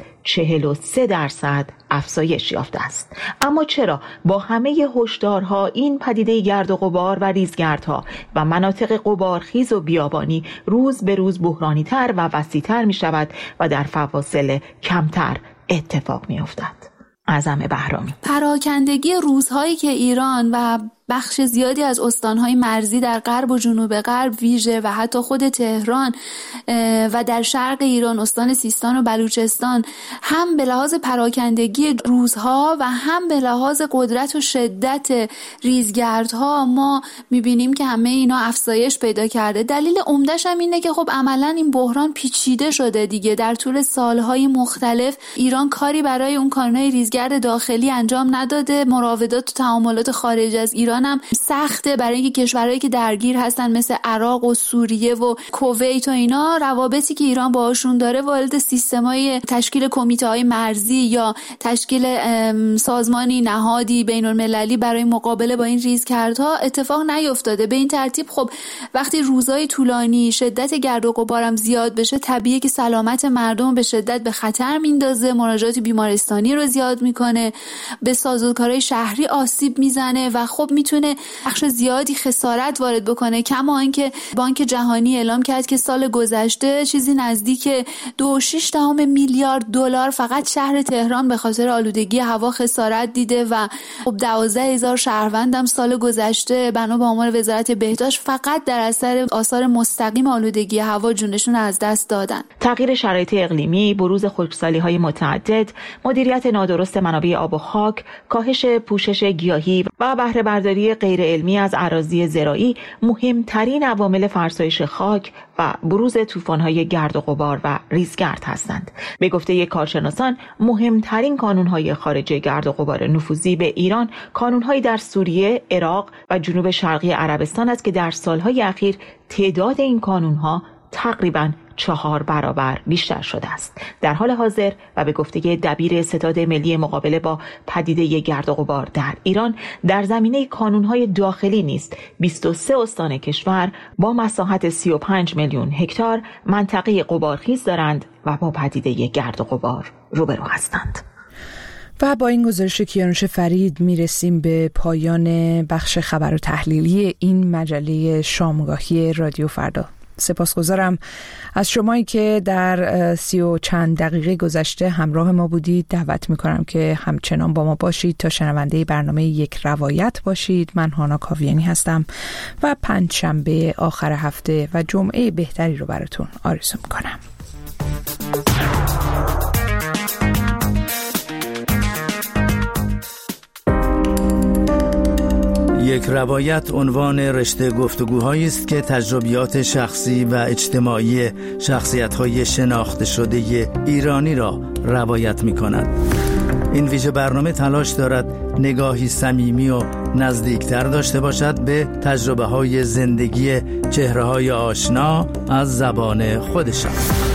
43% افزایش یافته است. اما چرا با همه هشدارها این پدیده گرد و غبار و ریزگردها و مناطق غبارخیز و بیابانی روز به روز بحرانی تر و وسیع‌تر می شود و در فواصل کمتر اتفاق می افتد؟ اعظم بهرامی: پراکندگی روزهایی که ایران و بخش زیادی از استانهای مرزی در غرب و جنوب غرب ویژه و حتی خود تهران و در شرق ایران استان سیستان و بلوچستان هم به لحاظ پراکندگی روزها و هم به لحاظ قدرت و شدت ریزگردها ما میبینیم که همه اینا افزایش پیدا کرده. دلیل عمده‌ش هم اینه که خب عملاً این بحران پیچیده شده دیگه. در طول سالهای مختلف ایران کاری برای اون کانونهای ریزگرد داخلی انجام نداده. مراودات و تعاملات خارج از ایران هم سخته برای اینکه کشورهایی که درگیر هستن مثل عراق و سوریه و کویت و اینا، روابطی که ایران باهاشون داره وارد سیستمای تشکیل کمیته‌های مرزی یا تشکیل سازمانی نهادی بین‌المللی برای مقابله با این ریزگردها اتفاق نیفتاده. به این ترتیب خب وقتی روزهای طولانی شدت گرد و غبارم زیاد بشه، طبیعیه که سلامت مردم به شدت به خطر میندازه، مراجعات بیمارستانی رو زیاد میکنه، به سازوکارهای شهری آسیب میزنه و خب میتونه بخش زیادی خسارت وارد بکنه. کما اینکه بانک جهانی اعلام کرد که سال گذشته چیزی نزدیک 2.6 میلیارد دلار فقط شهر تهران به خاطر آلودگی هوا خسارت دیده و 12,000 شهروندم سال گذشته بنا به آمار وزارت بهداشت فقط در اثر آثار مستقیم آلودگی هوا جونشون از دست دادن. تغییر شرایط اقلیمی، بروز خشکسالی‌های متعدد، مدیریت نادرست منابع آب و خاک، کاهش پوشش گیاهی و بهره برداری غیر علمی از اراضی زراعی مهمترین عوامل فرسایش خاک و بروز طوفان‌های گرد و غبار و ریزگرد هستند. به گفته کارشناسان مهمترین کانون‌های خارجی گرد و غبار نفوذی به ایران کانون‌های در سوریه، عراق و جنوب شرقی عربستان است که در سال‌های اخیر تعداد این کانون‌ها تقریباً 4 برابر بیشتر شده است. در حال حاضر و به گفته دبیر ستاد ملی مقابله با پدیده گرد و غبار در ایران، در زمینه کانون‌های داخلی نیز 23 استان کشور با مساحت 35 میلیون هکتار منطقه غبارخیز دارند و با پدیده گرد و غبار روبرو هستند. و با این گزارش کیانوش فرید میرسیم به پایان بخش خبر و تحلیلی این مجله شامگاهی رادیو فردا. سپاسگزارم از شمایی که در 30 و چند دقیقه گذشته همراه ما بودید. دعوت میکنم که همچنان با ما باشید تا شنونده برنامه یک روایت باشید. من هانا کاویانی هستم و پنجشنبه آخر هفته و جمعه بهتری رو براتون آرزو میکنم. یک روایت عنوان رشته گفتگوهایی است که تجربیات شخصی و اجتماعی شخصیت‌های شناخته شده ایرانی را روایت می‌کند. این ویژه برنامه تلاش دارد نگاهی صمیمی و نزدیکتر داشته باشد به تجربه‌های زندگی چهره‌های آشنا از زبان خودشان.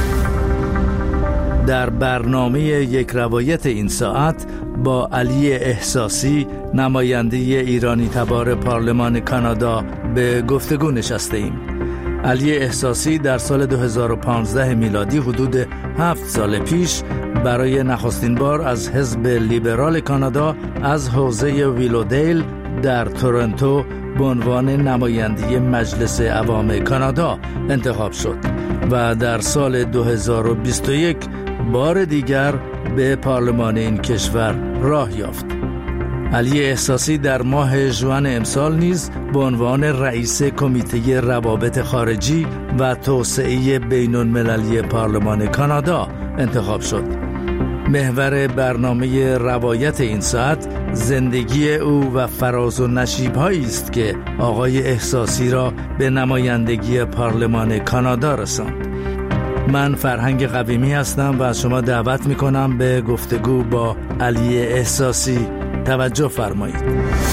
در برنامه یک روایت این ساعت با علی احساسی، نماینده ایرانی تبار پارلمان کانادا، به گفتگو نشسته ایم. علی احساسی در سال 2015 میلادی حدود 7 سال پیش برای نخستین بار از حزب لیبرال کانادا از حوزه ویلودیل در تورنتو به عنوان نماینده مجلس عوام کانادا انتخاب شد و در سال 2021 بار دیگر به پارلمان این کشور راه یافت. علی احساسی در ماه ژوئن امسال نیز به عنوان رئیس کمیته روابط خارجی و توسعه بین‌المللی پارلمان کانادا انتخاب شد. محور برنامه روایت این ساعت زندگی او و فراز و نشیب‌هایی است که آقای احساسی را به نمایندگی پارلمان کانادا رساند. من فرهنگ قویمی هستم و از شما دعوت میکنم به گفتگو با علی احساسی توجه فرمایید.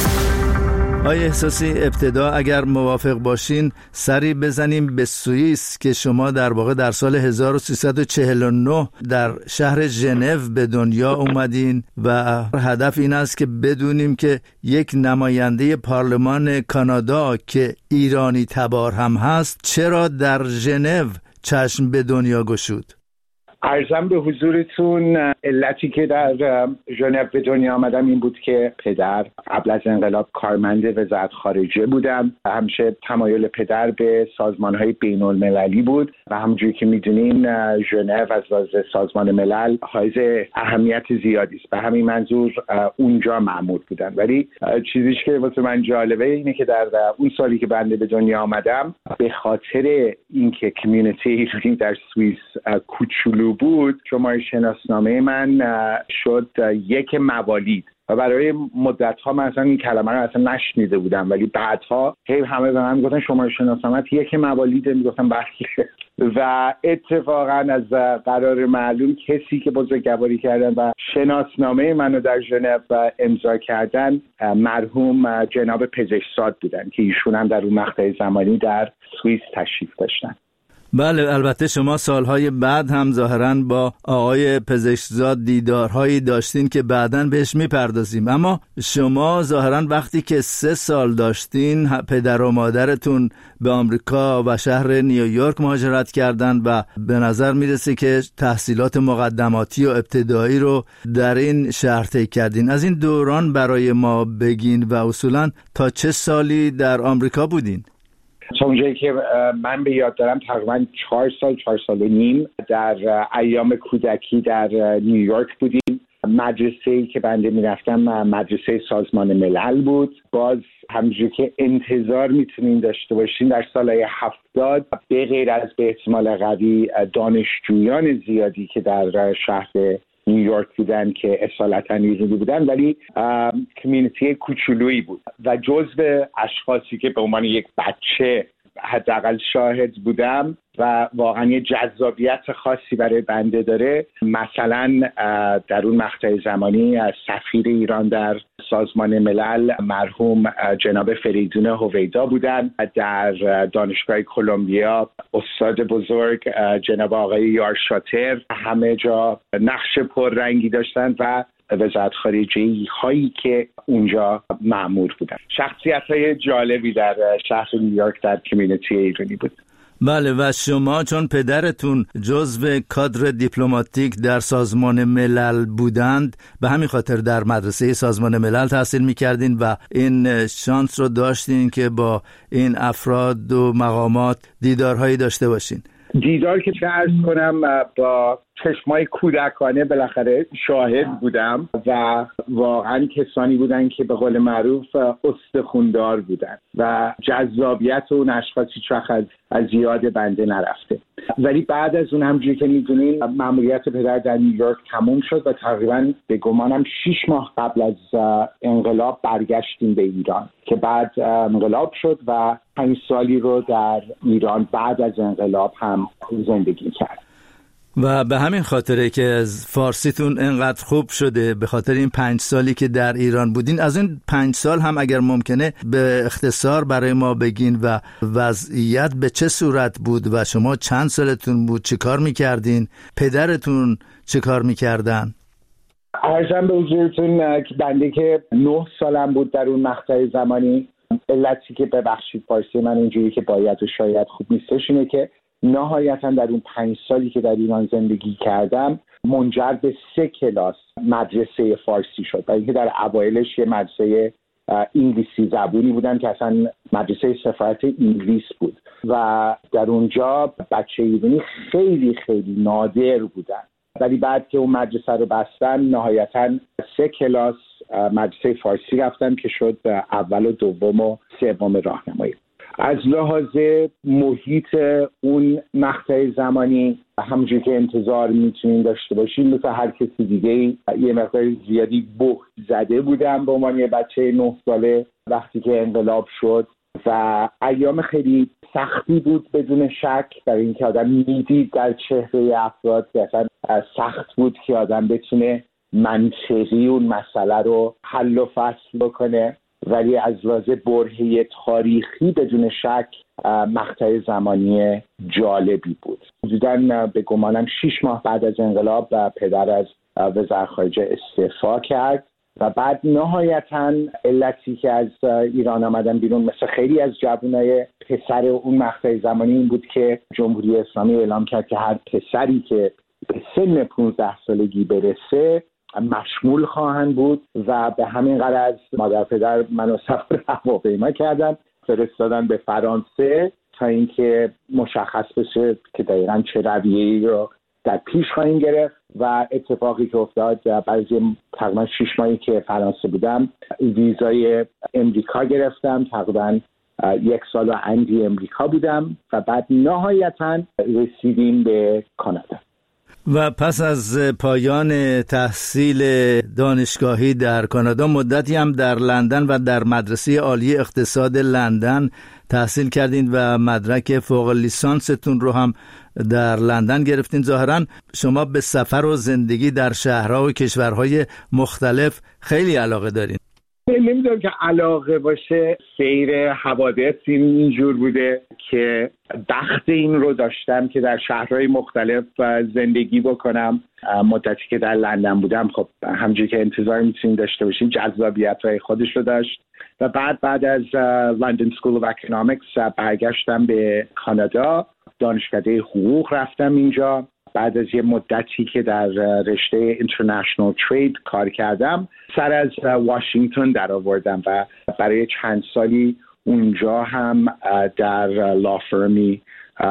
آقای احساسی، ابتدا اگر موافق باشین سری بزنیم به سوئیس که شما در واقع در سال 1349 در شهر ژنو به دنیا اومدین و هدف این است که بدونیم که یک نماینده پارلمان کانادا که ایرانی تبار هم هست چرا در ژنو چشم به دنیا گشود. عرضم به حضورتون علتی که در ژنو به دنیا آمدم این بود که پدر قبل از انقلاب کارمند وزارت خارجه بودم. همیشه تمایل پدر به سازمان‌های بین‌المللی بود و همونجوری که می‌دونین ژنو از لحاظ سازمان ملل حائز اهمیت زیادی است. به همین منظور اونجا مأمور بودن. ولی چیزی که واسه من جالبه اینه که در اون سالی که بنده به دنیا آمدم به خاطر اینکه کمیونیتی ایرانی در سوئیس کوچولو بود، شماره شناسنامه من شد یک موالید و برای مدت‌ها من اصلا این کلمه رو اصلا نشنیده بودم، ولی بعدها همه به من میگفتن شماره شناسنامه یک موالید، میگفتم بله. و اتفاقا از قرار معلوم کسی که بزرگواری کردن و شناسنامه منو در ژنو امضا کردن مرحوم جناب پزشکزاد بودن که ایشون هم در اون مقطع زمانی در سوئیس تشریف داشتن. بله، البته شما سالهای بعد هم ظاهراً با آقای پزشکزاد دیدارهایی داشتین که بعداً بهش میپردازیم، اما شما ظاهراً وقتی که 3 سال داشتین پدر و مادرتون به آمریکا و شهر نیویورک مهاجرت کردن و به نظر میرسه که تحصیلات مقدماتی و ابتدایی رو در این شهر طی کردین. از این دوران برای ما بگین و اصولاً تا چه سالی در آمریکا بودین؟ تا اونجایی که من به یاد دارم تقریبا 4 سال و نیم در ایام کودکی در نیویورک بودیم. مدرسه‌ای که بنده میرفتم مدرسه سازمان ملل بود. باز همونجوری که انتظار میتونین داشته باشین در سالهای 70 به غیر از به احتمال قوی دانشجویان زیادی که در شهر نیویورک بودن که اصالتا ایرانی بودن، ولی کمیونیتی کوچولویی بود و جزو اشخاصی که به عنوان یک بچه حداقل شاهد بودم و واقعا یه جذابیت خاصی برای بنده داره. مثلا در اون مقطع زمانی سفیر ایران در سازمان ملل مرحوم جناب فریدون هویدا بودن، در دانشگاه کلمبیا استاد بزرگ جناب آقای یار شاتر همه جا نقش پررنگی داشتن و وزارت خارجه هایی که اونجا مأمور بودن. شخصیت‌های جالبی در شهر نیویورک در کمیونیتی ایرانی بود. بله، و شما چون پدرتون جزو کادر دیپلماتیک در سازمان ملل بودند به همین خاطر در مدرسه سازمان ملل تحصیل می‌کردین و این شانس رو داشتین که با این افراد و مقامات دیدارهایی داشته باشین. دیدار که چه عرض کنم با چشمای کودکانه بالاخره شاهد بودم و واقعا کسانی بودن که به قول معروف استخوندار بودن و جذابیت اون اشخاصی چقدر از یاد بنده نرفته. ولی بعد از اون همونجوری که میدونین مأموریت پدر در نیویورک تموم شد و تقریبا به گمانم 6 ماه قبل از انقلاب برگشتیم به ایران که بعد انقلاب شد و 5 سالی رو در ایران بعد از انقلاب هم زندگی کرد. و به همین خاطره که از فارسیتون انقدر خوب شده به خاطر این 5 سالی که در ایران بودین. از این 5 سال هم اگر ممکنه به اختصار برای ما بگین و وضعیت به چه صورت بود و شما چند سالتون بود، چه کار میکردین، پدرتون چه کار میکردن؟ عرضم به حضورتون که بنده که 9 سالم بود در اون مقطع زمانی، علتی که ببخشید فارسی من اینجوری که باید و شاید خوب نیستش اینه که نهایتا در اون 5 سالی که در ایران زندگی کردم منجر به 3 کلاس مدرسه فارسی شد و اینکه در اوایلش یه مدرسه انگلیسی زبونی بودن که اصلا مدرسه سفارت انگلیس بود و در اونجا بچه ایرانی خیلی خیلی نادر بودن، ولی بعد که اون مدرسه رو بستن نهایتا 3 کلاس مدرسه فارسی رفتم که شد اول و دوم و سوم راهنمایی. از لحاظ محیط اون مقطع زمانی همونجوری که انتظار میتونین داشته باشین مثل هر کسی دیگه یه مقدار زیادی بهت زده بودم به عنوان یه بچه 9 ساله وقتی که انقلاب شد و ایام خیلی سختی بود بدون شک، برای اینکه آدم میدید در چهره افراد که اصلا سخت بود که آدم بتونه منطقی اون مسئله رو حل و فصل بکنه، ولی از لحاظ برهه تاریخی بدون شک مقطع زمانی جالبی بود. حدوداً به گمانم 6 ماه بعد از انقلاب پدر از وزارت خارجه استعفا کرد و بعد نهایتاً علتی که از ایران آمدن بیرون مثل خیلی از جوانای پسر اون مقطع زمانی این بود که جمهوری اسلامی اعلام کرد که هر پسری که به سن 15 سالگی برسه مشمول خواهند بود و به همین غرض مادر پدر منو سفر هواپیما کردن فرستادن به فرانسه تا اینکه مشخص بشه که دقیقاً چه رویه‌ای رو در پیش خواهیم گرفت و اتفاقی که افتاد بعد از تقریبا 6 ماهی که فرانسه بودم ویزای امریکا گرفتم، تقریبا 1 سال و اندی امریکا بودم و بعد نهایتاً رسیدیم به کانادا. و پس از پایان تحصیل دانشگاهی در کانادا مدتی هم در لندن و در مدرسه عالی اقتصاد لندن تحصیل کردین و مدرک فوق لیسانستون رو هم در لندن گرفتین. ظاهراً شما به سفر و زندگی در شهرها و کشورهای مختلف خیلی علاقه دارین. نمیدونم که علاقه باشه. سیر حوادث اینجور بوده که بخت این رو داشتم که در شهرهای مختلف زندگی بکنم. مدتی که در لندن بودم خب همونجوری که انتظار میتونیم داشته باشیم جذابیت‌های خودش رو داشت و بعد از لندن سکول اف اکونومیکس برگشتم به کانادا. دانشکده حقوق رفتم اینجا. بعد از یه مدتی که در رشته اینترنشنال ترید کار کردم سر از واشنگتن در آوردم و برای چند سالی اونجا هم در لافرمی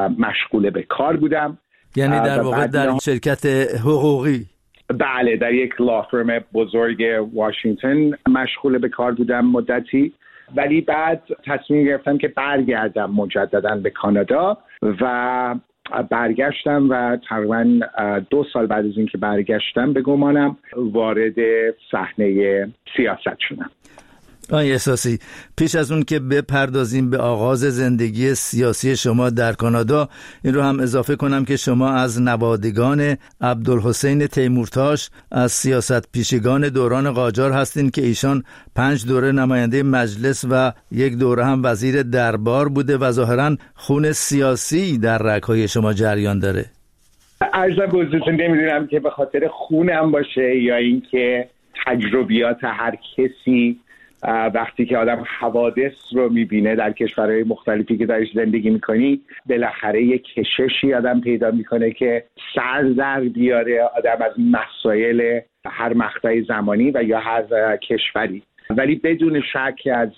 مشغول به کار بودم. یعنی در واقع در شرکت حقوقی؟ بله، در یک لافرم بزرگ واشنگتن مشغول به کار بودم مدتی، ولی بعد تصمیم گرفتم که برگردم مجددا به کانادا و برگشتم و تقریبا 2 سال بعد از اینکه برگشتم به گمانم وارد صحنه سیاست شدم. آقای احساسی، پیش از اون که بپردازیم به آغاز زندگی سیاسی شما در کانادا، این رو هم اضافه کنم که شما از نوادگان عبدالحسین تیمورتاش از سیاست پیشگان دوران قاجار هستین که ایشان 5 دوره نماینده مجلس و 1 دوره هم وزیر دربار بوده و ظاهراً خون سیاسی در رگ‌های شما جریان داره. عرض به حضورتون نمیدونم که به خاطر خونم باشه یا اینکه تجربیات هر کسی وقتی که آدم حوادث رو میبینه در کشورهای مختلفی که درش زندگی میکنی بالاخره یک کششی آدم پیدا میکنه که سر در بیاره آدم از مسائل هر مقطع زمانی و یا هر کشوری. ولی بدون شک از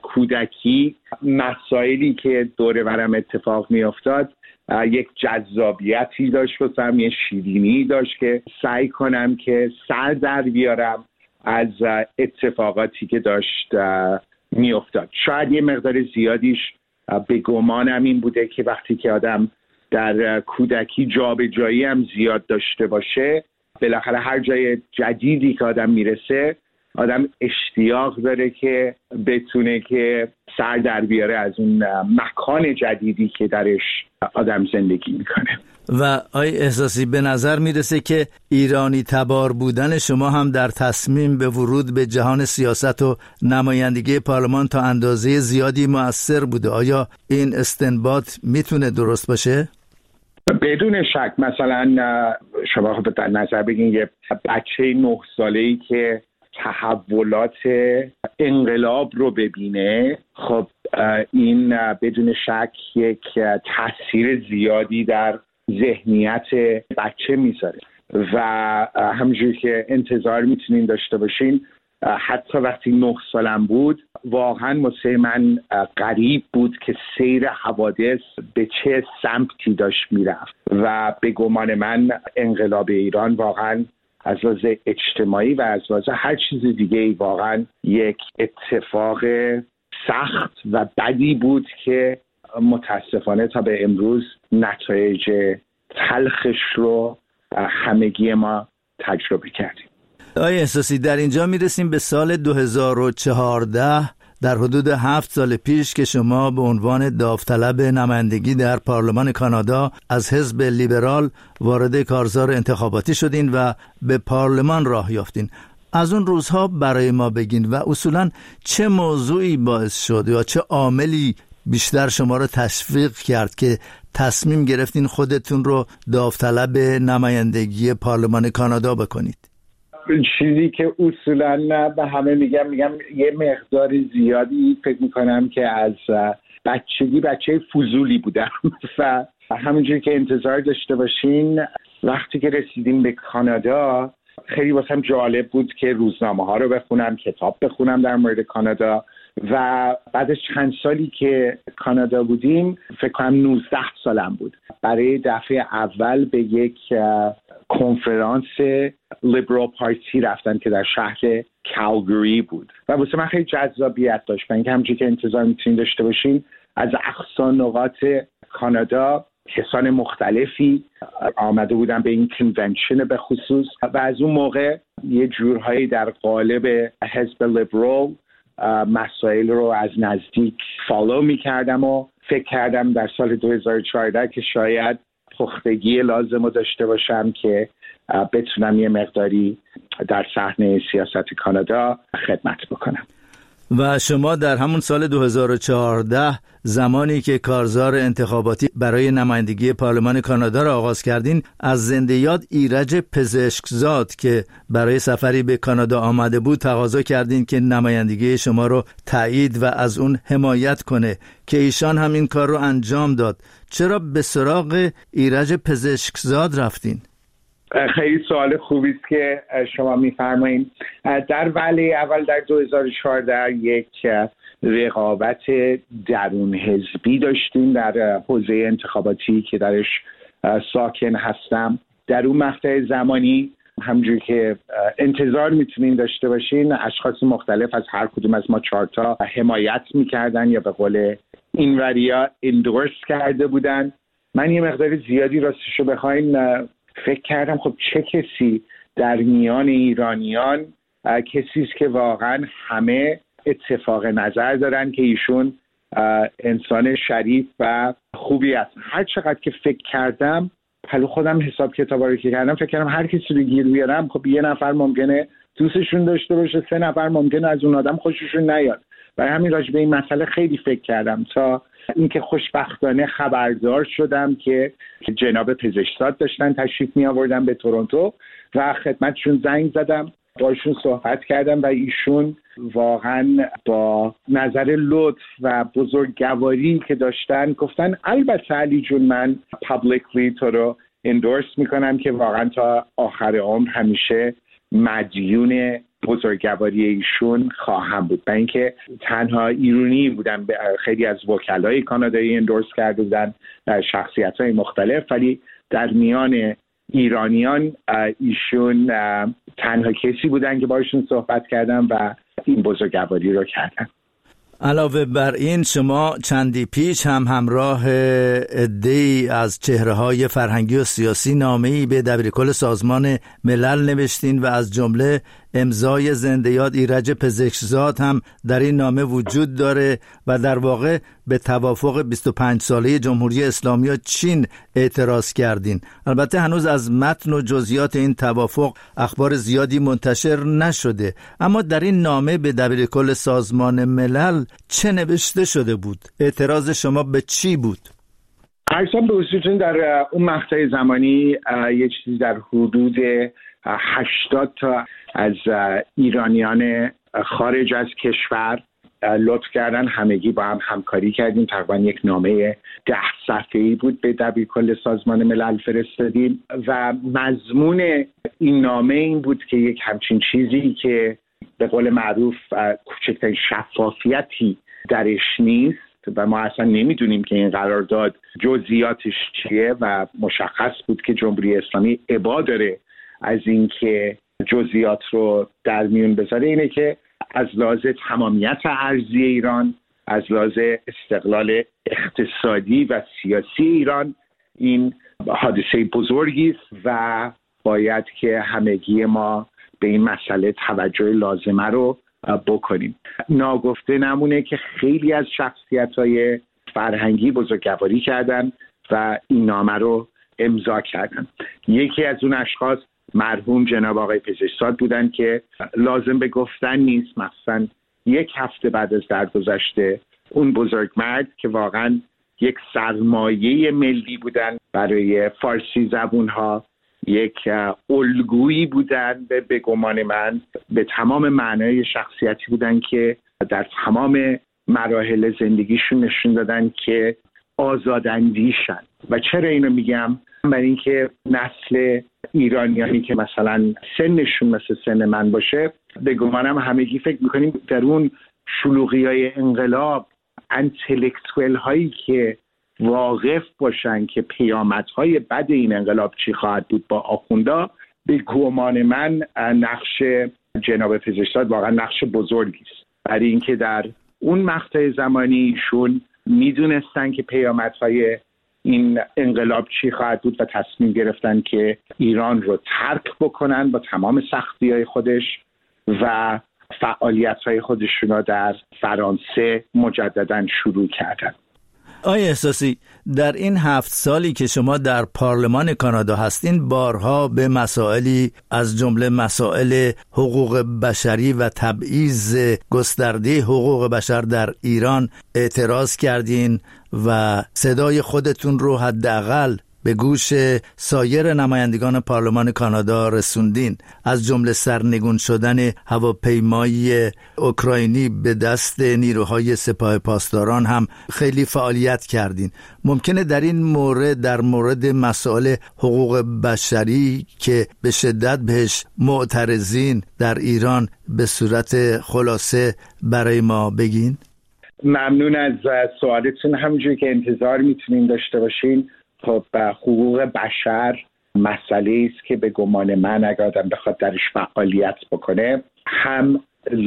کودکی مسائلی که دور برم اتفاق میافتاد یک جذابیتی داشت و یه شیرینی داشت که سعی کنم که سر در بیارم از اتفاقاتی که داشت میافتاد. شاید یه مقدار زیادیش به گمانم این بوده که وقتی که آدم در کودکی جابجایی هم زیاد داشته باشه بالاخره هر جای جدیدی که آدم میرسه آدم اشتیاق داره که بتونه که سر در بیاره از اون مکان جدیدی که درش آدم زندگی میکنه. و آقای احساسی، به نظر میرسه که ایرانی تبار بودن شما هم در تصمیم به ورود به جهان سیاست و نمایندگی پارلمان تا اندازه زیادی مؤثر بوده. آیا این استنباط میتونه درست باشه؟ بدون شک. مثلا شما خب در نظر بگین یه بچه 9 ساله‌ای که تحولات انقلاب رو ببینه، خب این بدون شک یک تاثیر زیادی در ذهنیت بچه میذاره و همونجوری که انتظار میتونین داشته باشین حتی وقتی 9 سالم بود واقعا واسه من غریب بود که سیر حوادث به چه سمتی داشت میرفت و به گمان من انقلاب ایران واقعا از لحاظ اجتماعی و از لحاظ هر چیز دیگه واقعا یک اتفاق سخت و بدی بود که متاسفانه تا به امروز نتایج تلخش رو همگی ما تجربه کردیم. آقای احساسی، در اینجا میرسیم به سال 2014 در حدود 7 سال پیش که شما به عنوان داوطلب نمایندگی در پارلمان کانادا از حزب لیبرال وارد کارزار انتخاباتی شدین و به پارلمان راه یافتین. از اون روزها برای ما بگین و اصولاً چه موضوعی باعث شد یا چه عاملی بیشتر شما رو تشویق کرد که تصمیم گرفتین خودتون رو داوطلب نمایندگی پارلمان کانادا بکنید؟ چیزی که اصولاً به همه میگم یه مقدار زیادی فکر میکنم که از بچگی بچه فضولی بودم و همونجوری که انتظار داشته باشین وقتی که رسیدیم به کانادا خیلی واسم جالب بود که روزنامه ها رو بخونم، کتاب بخونم در مورد کانادا و بعد از چند سالی که کانادا بودیم فکر کنم 19 سالم بود برای دفعه اول به یک کنفرانس لیبرال پارتی رفتن که در شهر کالگری بود و واسه من خیلی جذابیت داشت. من که همونجوری که انتظار میتونید داشته باشین از اقصا نقاط کانادا کسان مختلفی آمده بودن به این کنونشن به خصوص و از اون موقع یه جورهایی در قالب حزب لیبرال مسائل رو از نزدیک فالو میکردم و فکر کردم در سال 2014 که شاید پختگی لازم رو داشته باشم که بتونم یه مقداری در صحنه سیاست کانادا خدمت بکنم. و شما در همون سال 2014 زمانی که کارزار انتخاباتی برای نمایندگی پارلمان کانادا را آغاز کردین، از زنده یاد ایرج پزشکزاد که برای سفری به کانادا آمده بود تقاضا کردین که نمایندگی شما رو تایید و از اون حمایت کنه که ایشان هم این کار رو انجام داد. چرا به سراغ ایرج پزشکزاد رفتین؟ خیلی سوال خوبی است که شما می‌فرمایید. در ولی اول در 2014 یک رقابت درون حزبی داشتیم در حوزه انتخاباتی که درش ساکن هستم. در اون مقطع زمانی همونجوری که انتظار میتونین داشته باشین، اشخاص مختلف از هر کدوم از ما 4 تا حمایت میکردن یا به قول اینوریا اندورس کرده بودن. من یه مقدار زیادی راستشو بخواین فکر کردم خب چه کسی در میان ایرانیان کسی است که واقعا همه اتفاق نظر دارن که ایشون انسان شریف و خوبی است. هر چقدر که فکر کردم، حالا خودم حساب کتابا رو که کردم، فکر کردم هر کسی رو گیر بیارم خب 1 نفر ممکنه دوستشون داشته باشه، 3 نفر ممکنه از اون آدم خوششون نیاد. برای همین راجع به این مسئله خیلی فکر کردم تا اینکه خوشبختانه خبردار شدم که جناب پزشکزاد داشتن تشریف می آوردن به تورنتو و خدمتشون زنگ زدم، باشون صحبت کردم و ایشون واقعا با نظر لطف و بزرگواری که داشتن گفتن البته علی جون من پابلیکلی تو رو اندورس میکنم که واقعا تا آخر عمر همیشه مدیون بزرگواری ایشون خواهم بود. برای اینکه تنها ایرانی بودن، خیلی از وکلای کانادایی اندورس کرده بودن، شخصیت‌های مختلف، ولی در میان ایرانیان ایشون تنها کسی بودن که باشون صحبت کردم و این بزرگواری رو کردن. علاوه بر این شما چندی پیش هم همراه عده‌ای از چهره‌های فرهنگی و سیاسی نامه‌ای به دبیرکل سازمان ملل نوشتین و از جمله امضای زنده یاد ایرج پزشکزاد هم در این نامه وجود داره و در واقع به توافق 25 ساله جمهوری اسلامی و چین اعتراض کردین. البته هنوز از متن و جزئیات این توافق اخبار زیادی منتشر نشده، اما در این نامه به دبیرکل سازمان ملل چه نوشته شده بود؟ اعتراض شما به چی بود؟ عرضم به حضورتون در اون مقطع زمانی یه چیزی در حدود 80 تا از ایرانیان خارج از کشور لطف کردن، همگی با هم همکاری کردیم، تقریبا یک نامه 10 صفحه‌ای بود به دبیرکل سازمان ملل فرستادیم و مضمون این نامه این بود که یک همچین چیزی که به قول معروف کوچکترین شفافیتی درش نیست و ما اصلا نمیدونیم که این قرارداد جزئیاتش چیه و مشخص بود که جمهوری اسلامی ابا داره از اینکه جزئیات رو در میون بذاره، اینه که از لحاظ تمامیت ارضی ایران، از لحاظ استقلال اقتصادی و سیاسی ایران این حادثه بزرگی است و باید که همگی ما به این مسئله توجه لازمه رو بکنیم. ناگفته نمونه که خیلی از شخصیت‌های فرهنگی بزرگواری کردن و این نامه رو امضا کردن. یکی از اون اشخاص مرحوم جناب آقای پزشکزاد بودن که لازم به گفتن نیست، مثلا 1 هفته بعد از درگذشت اون بزرگمرد که واقعا یک سرمایه ملی بودن برای فارسی زبونها، یک الگویی بودن به گمان من، به تمام معنای شخصیتی بودن که در تمام مراحل زندگیشون نشون دادن که آزاداندیشن. و چرا اینو میگم؟ برای اینکه نسل ایرانیانی که مثلا سنشون مثل سن من باشه، به گمانم همگی فکر میکنیم در اون شلوغی‌های انقلاب انتلکتوئل هایی که واقف باشن که پیامدهای بد این انقلاب چی خواهد بود با آخوندا، به گمان من نقش جناب پزشکزاد واقعا نقش بزرگی است، برای اینکه در اون مقطع زمانی ایشون میدونستن که پیامدهای این انقلاب چی خواهد بود و تصمیم گرفتن که ایران رو ترک بکنن با تمام سختی‌های خودش و فعالیت‌های خودشون رو در فرانسه مجدداً شروع کردن. آقای احساسی، در این 7 سالی که شما در پارلمان کانادا هستین بارها به مسائلی از جمله مسائل حقوق بشری و تبعیض گسترده حقوق بشر در ایران اعتراض کردین و صدای خودتون رو حداقل به گوش سایر نمایندگان پارلمان کانادا رسوندین، از جمله سرنگون شدن هواپیمای اوکراینی به دست نیروهای سپاه پاسداران هم خیلی فعالیت کردین. ممکنه در این مورد، در مورد مسائل حقوق بشری که به شدت بهش معترضین در ایران به صورت خلاصه برای ما بگین؟ ممنون از سوالتون. همونجوری که انتظار میتونین داشته باشین، خب حقوق بشر مسئله است که به گمان من اگر آدم بخواد درش فعالیت بکنه هم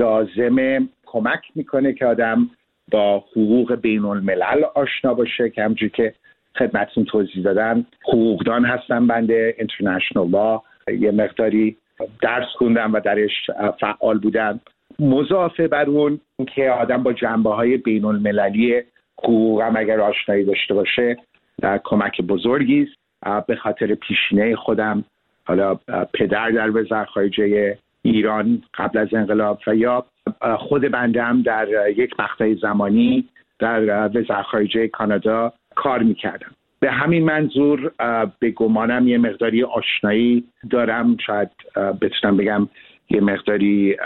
لازمه کمک میکنه که آدم با حقوق بین الملل آشنا باشه، که همونجوری که خدمتتون توضیح دادم حقوقدان هستم، بنده اینترنشنال لا یه مقداری درس خوندم و درش فعال بودم. مضافه بر اون که آدم با جنبه‌های بین المللی حقوق هم اگر آشنایی داشته باشه کمک بزرگی است. به خاطر پیشینه خودم، حالا پدر در وزارت خارجه ایران قبل از انقلاب و یا خود بنده هم در یک مقطع زمانی در وزارت خارجه کانادا کار میکردم. به همین منظور به گمانم یه مقداری آشنایی دارم، شاید بتونم بگم یه مقداری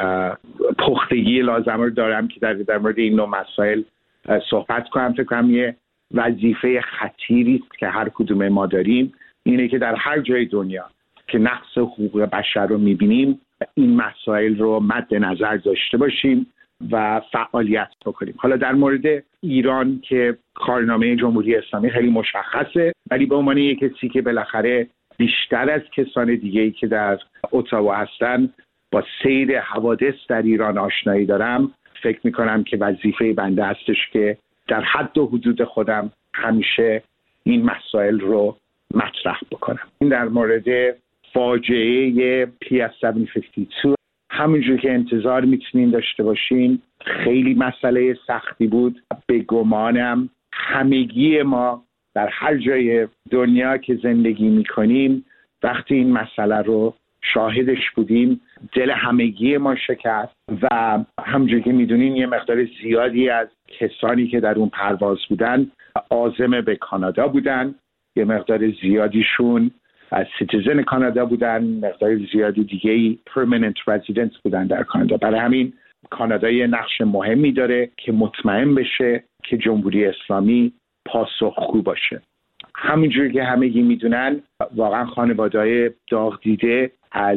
پختگی لازم رو دارم که در مورد این نوع مسائل صحبت کنم. فکر کنم یه وظیفه خطیری است که هر کدوم ما داریم، اینه که در هر جای دنیا که نقض حقوق بشر رو میبینیم این مسائل رو مد نظر داشته باشیم و فعالیت بکنیم. حالا در مورد ایران که کارنامه جمهوری اسلامی خیلی مشخصه، ولی به عنوان یک کسی که بالاخره بیشتر از کسان دیگه‌ای که در اتاوا هستن با سیر حوادث در ایران آشنایی دارم، فکر میکنم که وظیفه بنده هستش که در حد و حدود خودم همیشه این مسائل رو مطرح بکنم. این در مورد فاجعه PS752 همونجور که انتظار میتونین داشته باشین خیلی مسئله سختی بود. به گمانم همگی ما در هر جای دنیا که زندگی میکنیم وقتی این مسئله رو شاهدش بودیم دل همگی ما شکست و همونجوری که میدونین یه مقدار زیادی از کسانی که در اون پرواز بودن عازم به کانادا بودن، یه مقدار زیادیشون از سیتیزن کانادا بودن، مقدار زیادی دیگه‌ای پرمننت رزیدنت بودن در کانادا. برای همین کانادا یه نقش مهمی داره که مطمئن بشه که جمهوری اسلامی پاسخگو باشه. همونجوری که همگی میدونن واقعا خانواده‌های داغ دیده از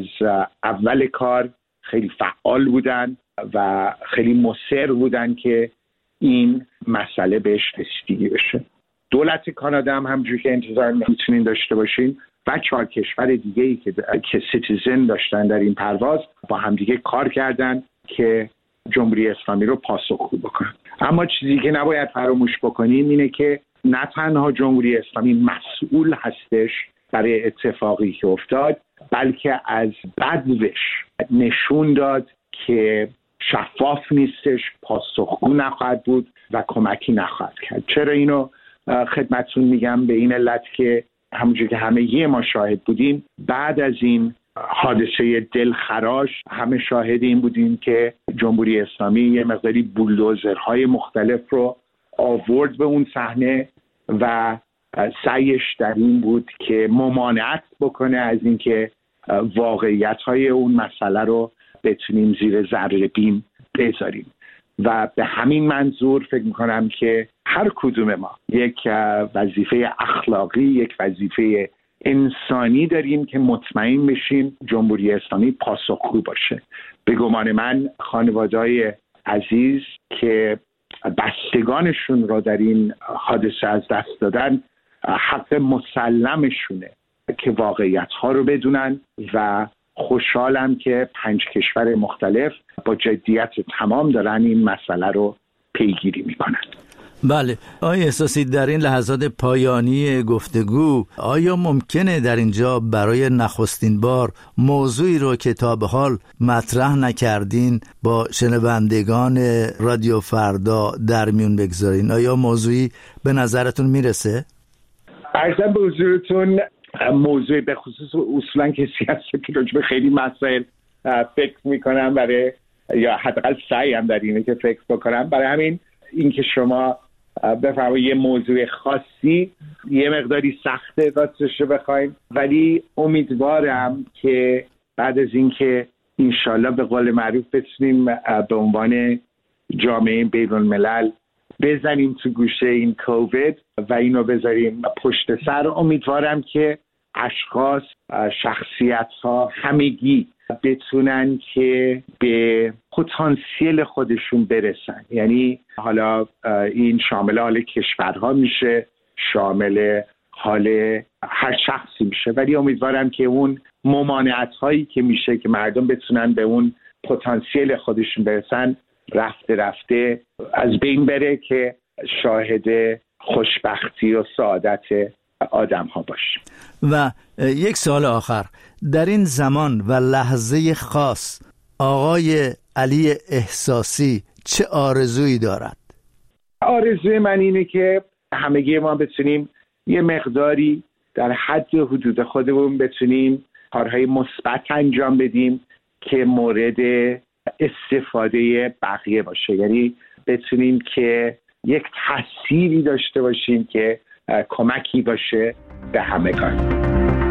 اول کار خیلی فعال بودن و خیلی مصر بودن که این مسئله بهش رسیدگی بشه. دولت کانادا هم همونجوری که انتظار میتونین داشته باشین و 4 کشور دیگه‌ای که سیتیزن داشتن در این پرواز با همدیگه کار کردن که جمهوری اسلامی رو پاسخگو بکنن. اما چیزی که نباید فراموش بکنیم اینه که نه تنها جمهوری اسلامی مسئول هستش برای اتفاقی که افتاد، بلکه از بدوش نشون داد که شفاف نیستش، پاسخگو نخواهد بود و کمکی نخواهد کرد. چرا اینو خدمتتون میگم؟ به این علت که همونجور که همگی ما شاهد بودیم بعد از این حادثه دلخراش همه شاهد این بودیم که جمهوری اسلامی یه مقداری بولدوزرهای مختلف رو آورد به اون صحنه و سعیش در این بود که ممانعت بکنه از اینکه واقعیت‌های اون مسئله رو بتونیم زیر ذره بین بذاریم. و به همین منظور فکر میکنم که هر کدوم ما یک وظیفه اخلاقی، یک وظیفه انسانی داریم که مطمئن بشیم جمهوری اسلامی پاسخگو باشه. به گمان من خانواده‌های عزیز که بستگانشون رو در این حادثه از دست دادن حق مسلمشونه که واقعیت‌ها رو بدونن و خوشحالم که 5 کشور مختلف با جدیت تمام دارن این مسئله رو پیگیری میکنن. بله، آقای احساسی، در این لحظات پایانی گفتگو آیا ممکنه در اینجا برای نخستین بار موضوعی رو که تا به حال مطرح نکردین با شنوندگان رادیو فردا در میون بگذارین؟ آیا موضوعی به نظرتون میرسه؟ عرضم به حضورتون موضوع به خصوص اصولا کسی هست که راجع به خیلی مسائل فکر میکنم، برای یا حداقل سعیم در اینه که فکر بکنم. برای همین اینکه شما بفرمایید یه موضوع خاصی یه مقداری سخته راستش رو بخوایم، ولی امیدوارم که بعد از اینکه انشالله به قول معروف بتونیم به عنوان جامعه بین‌الملل بزنیم تو گوشه این کووید و اینو بذاریم پشت سر، امیدوارم که اشخاص، شخصیت‌ها همگی بتونن که به پتانسیل خودشون برسن. یعنی حالا این شامل حال کشورها میشه، شامل حال هر شخصی میشه، ولی امیدوارم که اون ممانعت‌هایی که میشه که مردم بتونن به اون پتانسیل خودشون برسن رفته رفته از بین بره که شاهد خوشبختی و سعادت آدم ها باشیم. و یک سوال آخر، در این زمان و لحظه خاص آقای علی احساسی چه آرزویی دارد؟ آرزوی من اینه که همگی ما بتونیم یه مقداری در حد و حدود خودمون بتونیم کارهای مثبت انجام بدیم که مورد استفاده بقیه باشه. یعنی بتونیم که یک تأثیری داشته باشیم که کمکی باشه به همگان.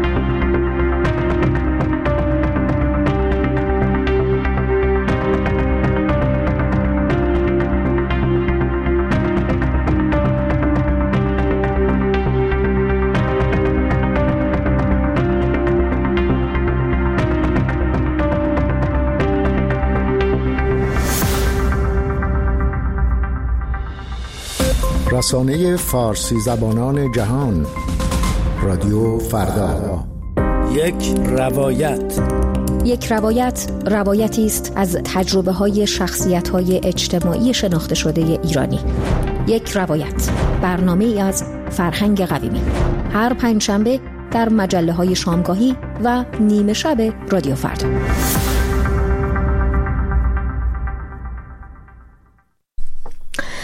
رسانه فارسی زبانان جهان، رادیو فردا. یک روایت روایتی است از تجربه های شخصیت های اجتماعی شناخته شده ایرانی. یک روایت، برنامه ای از فرهنگ قویمی، هر پنجشنبه در مجله های شامگاهی و نیمه شب رادیو فردا.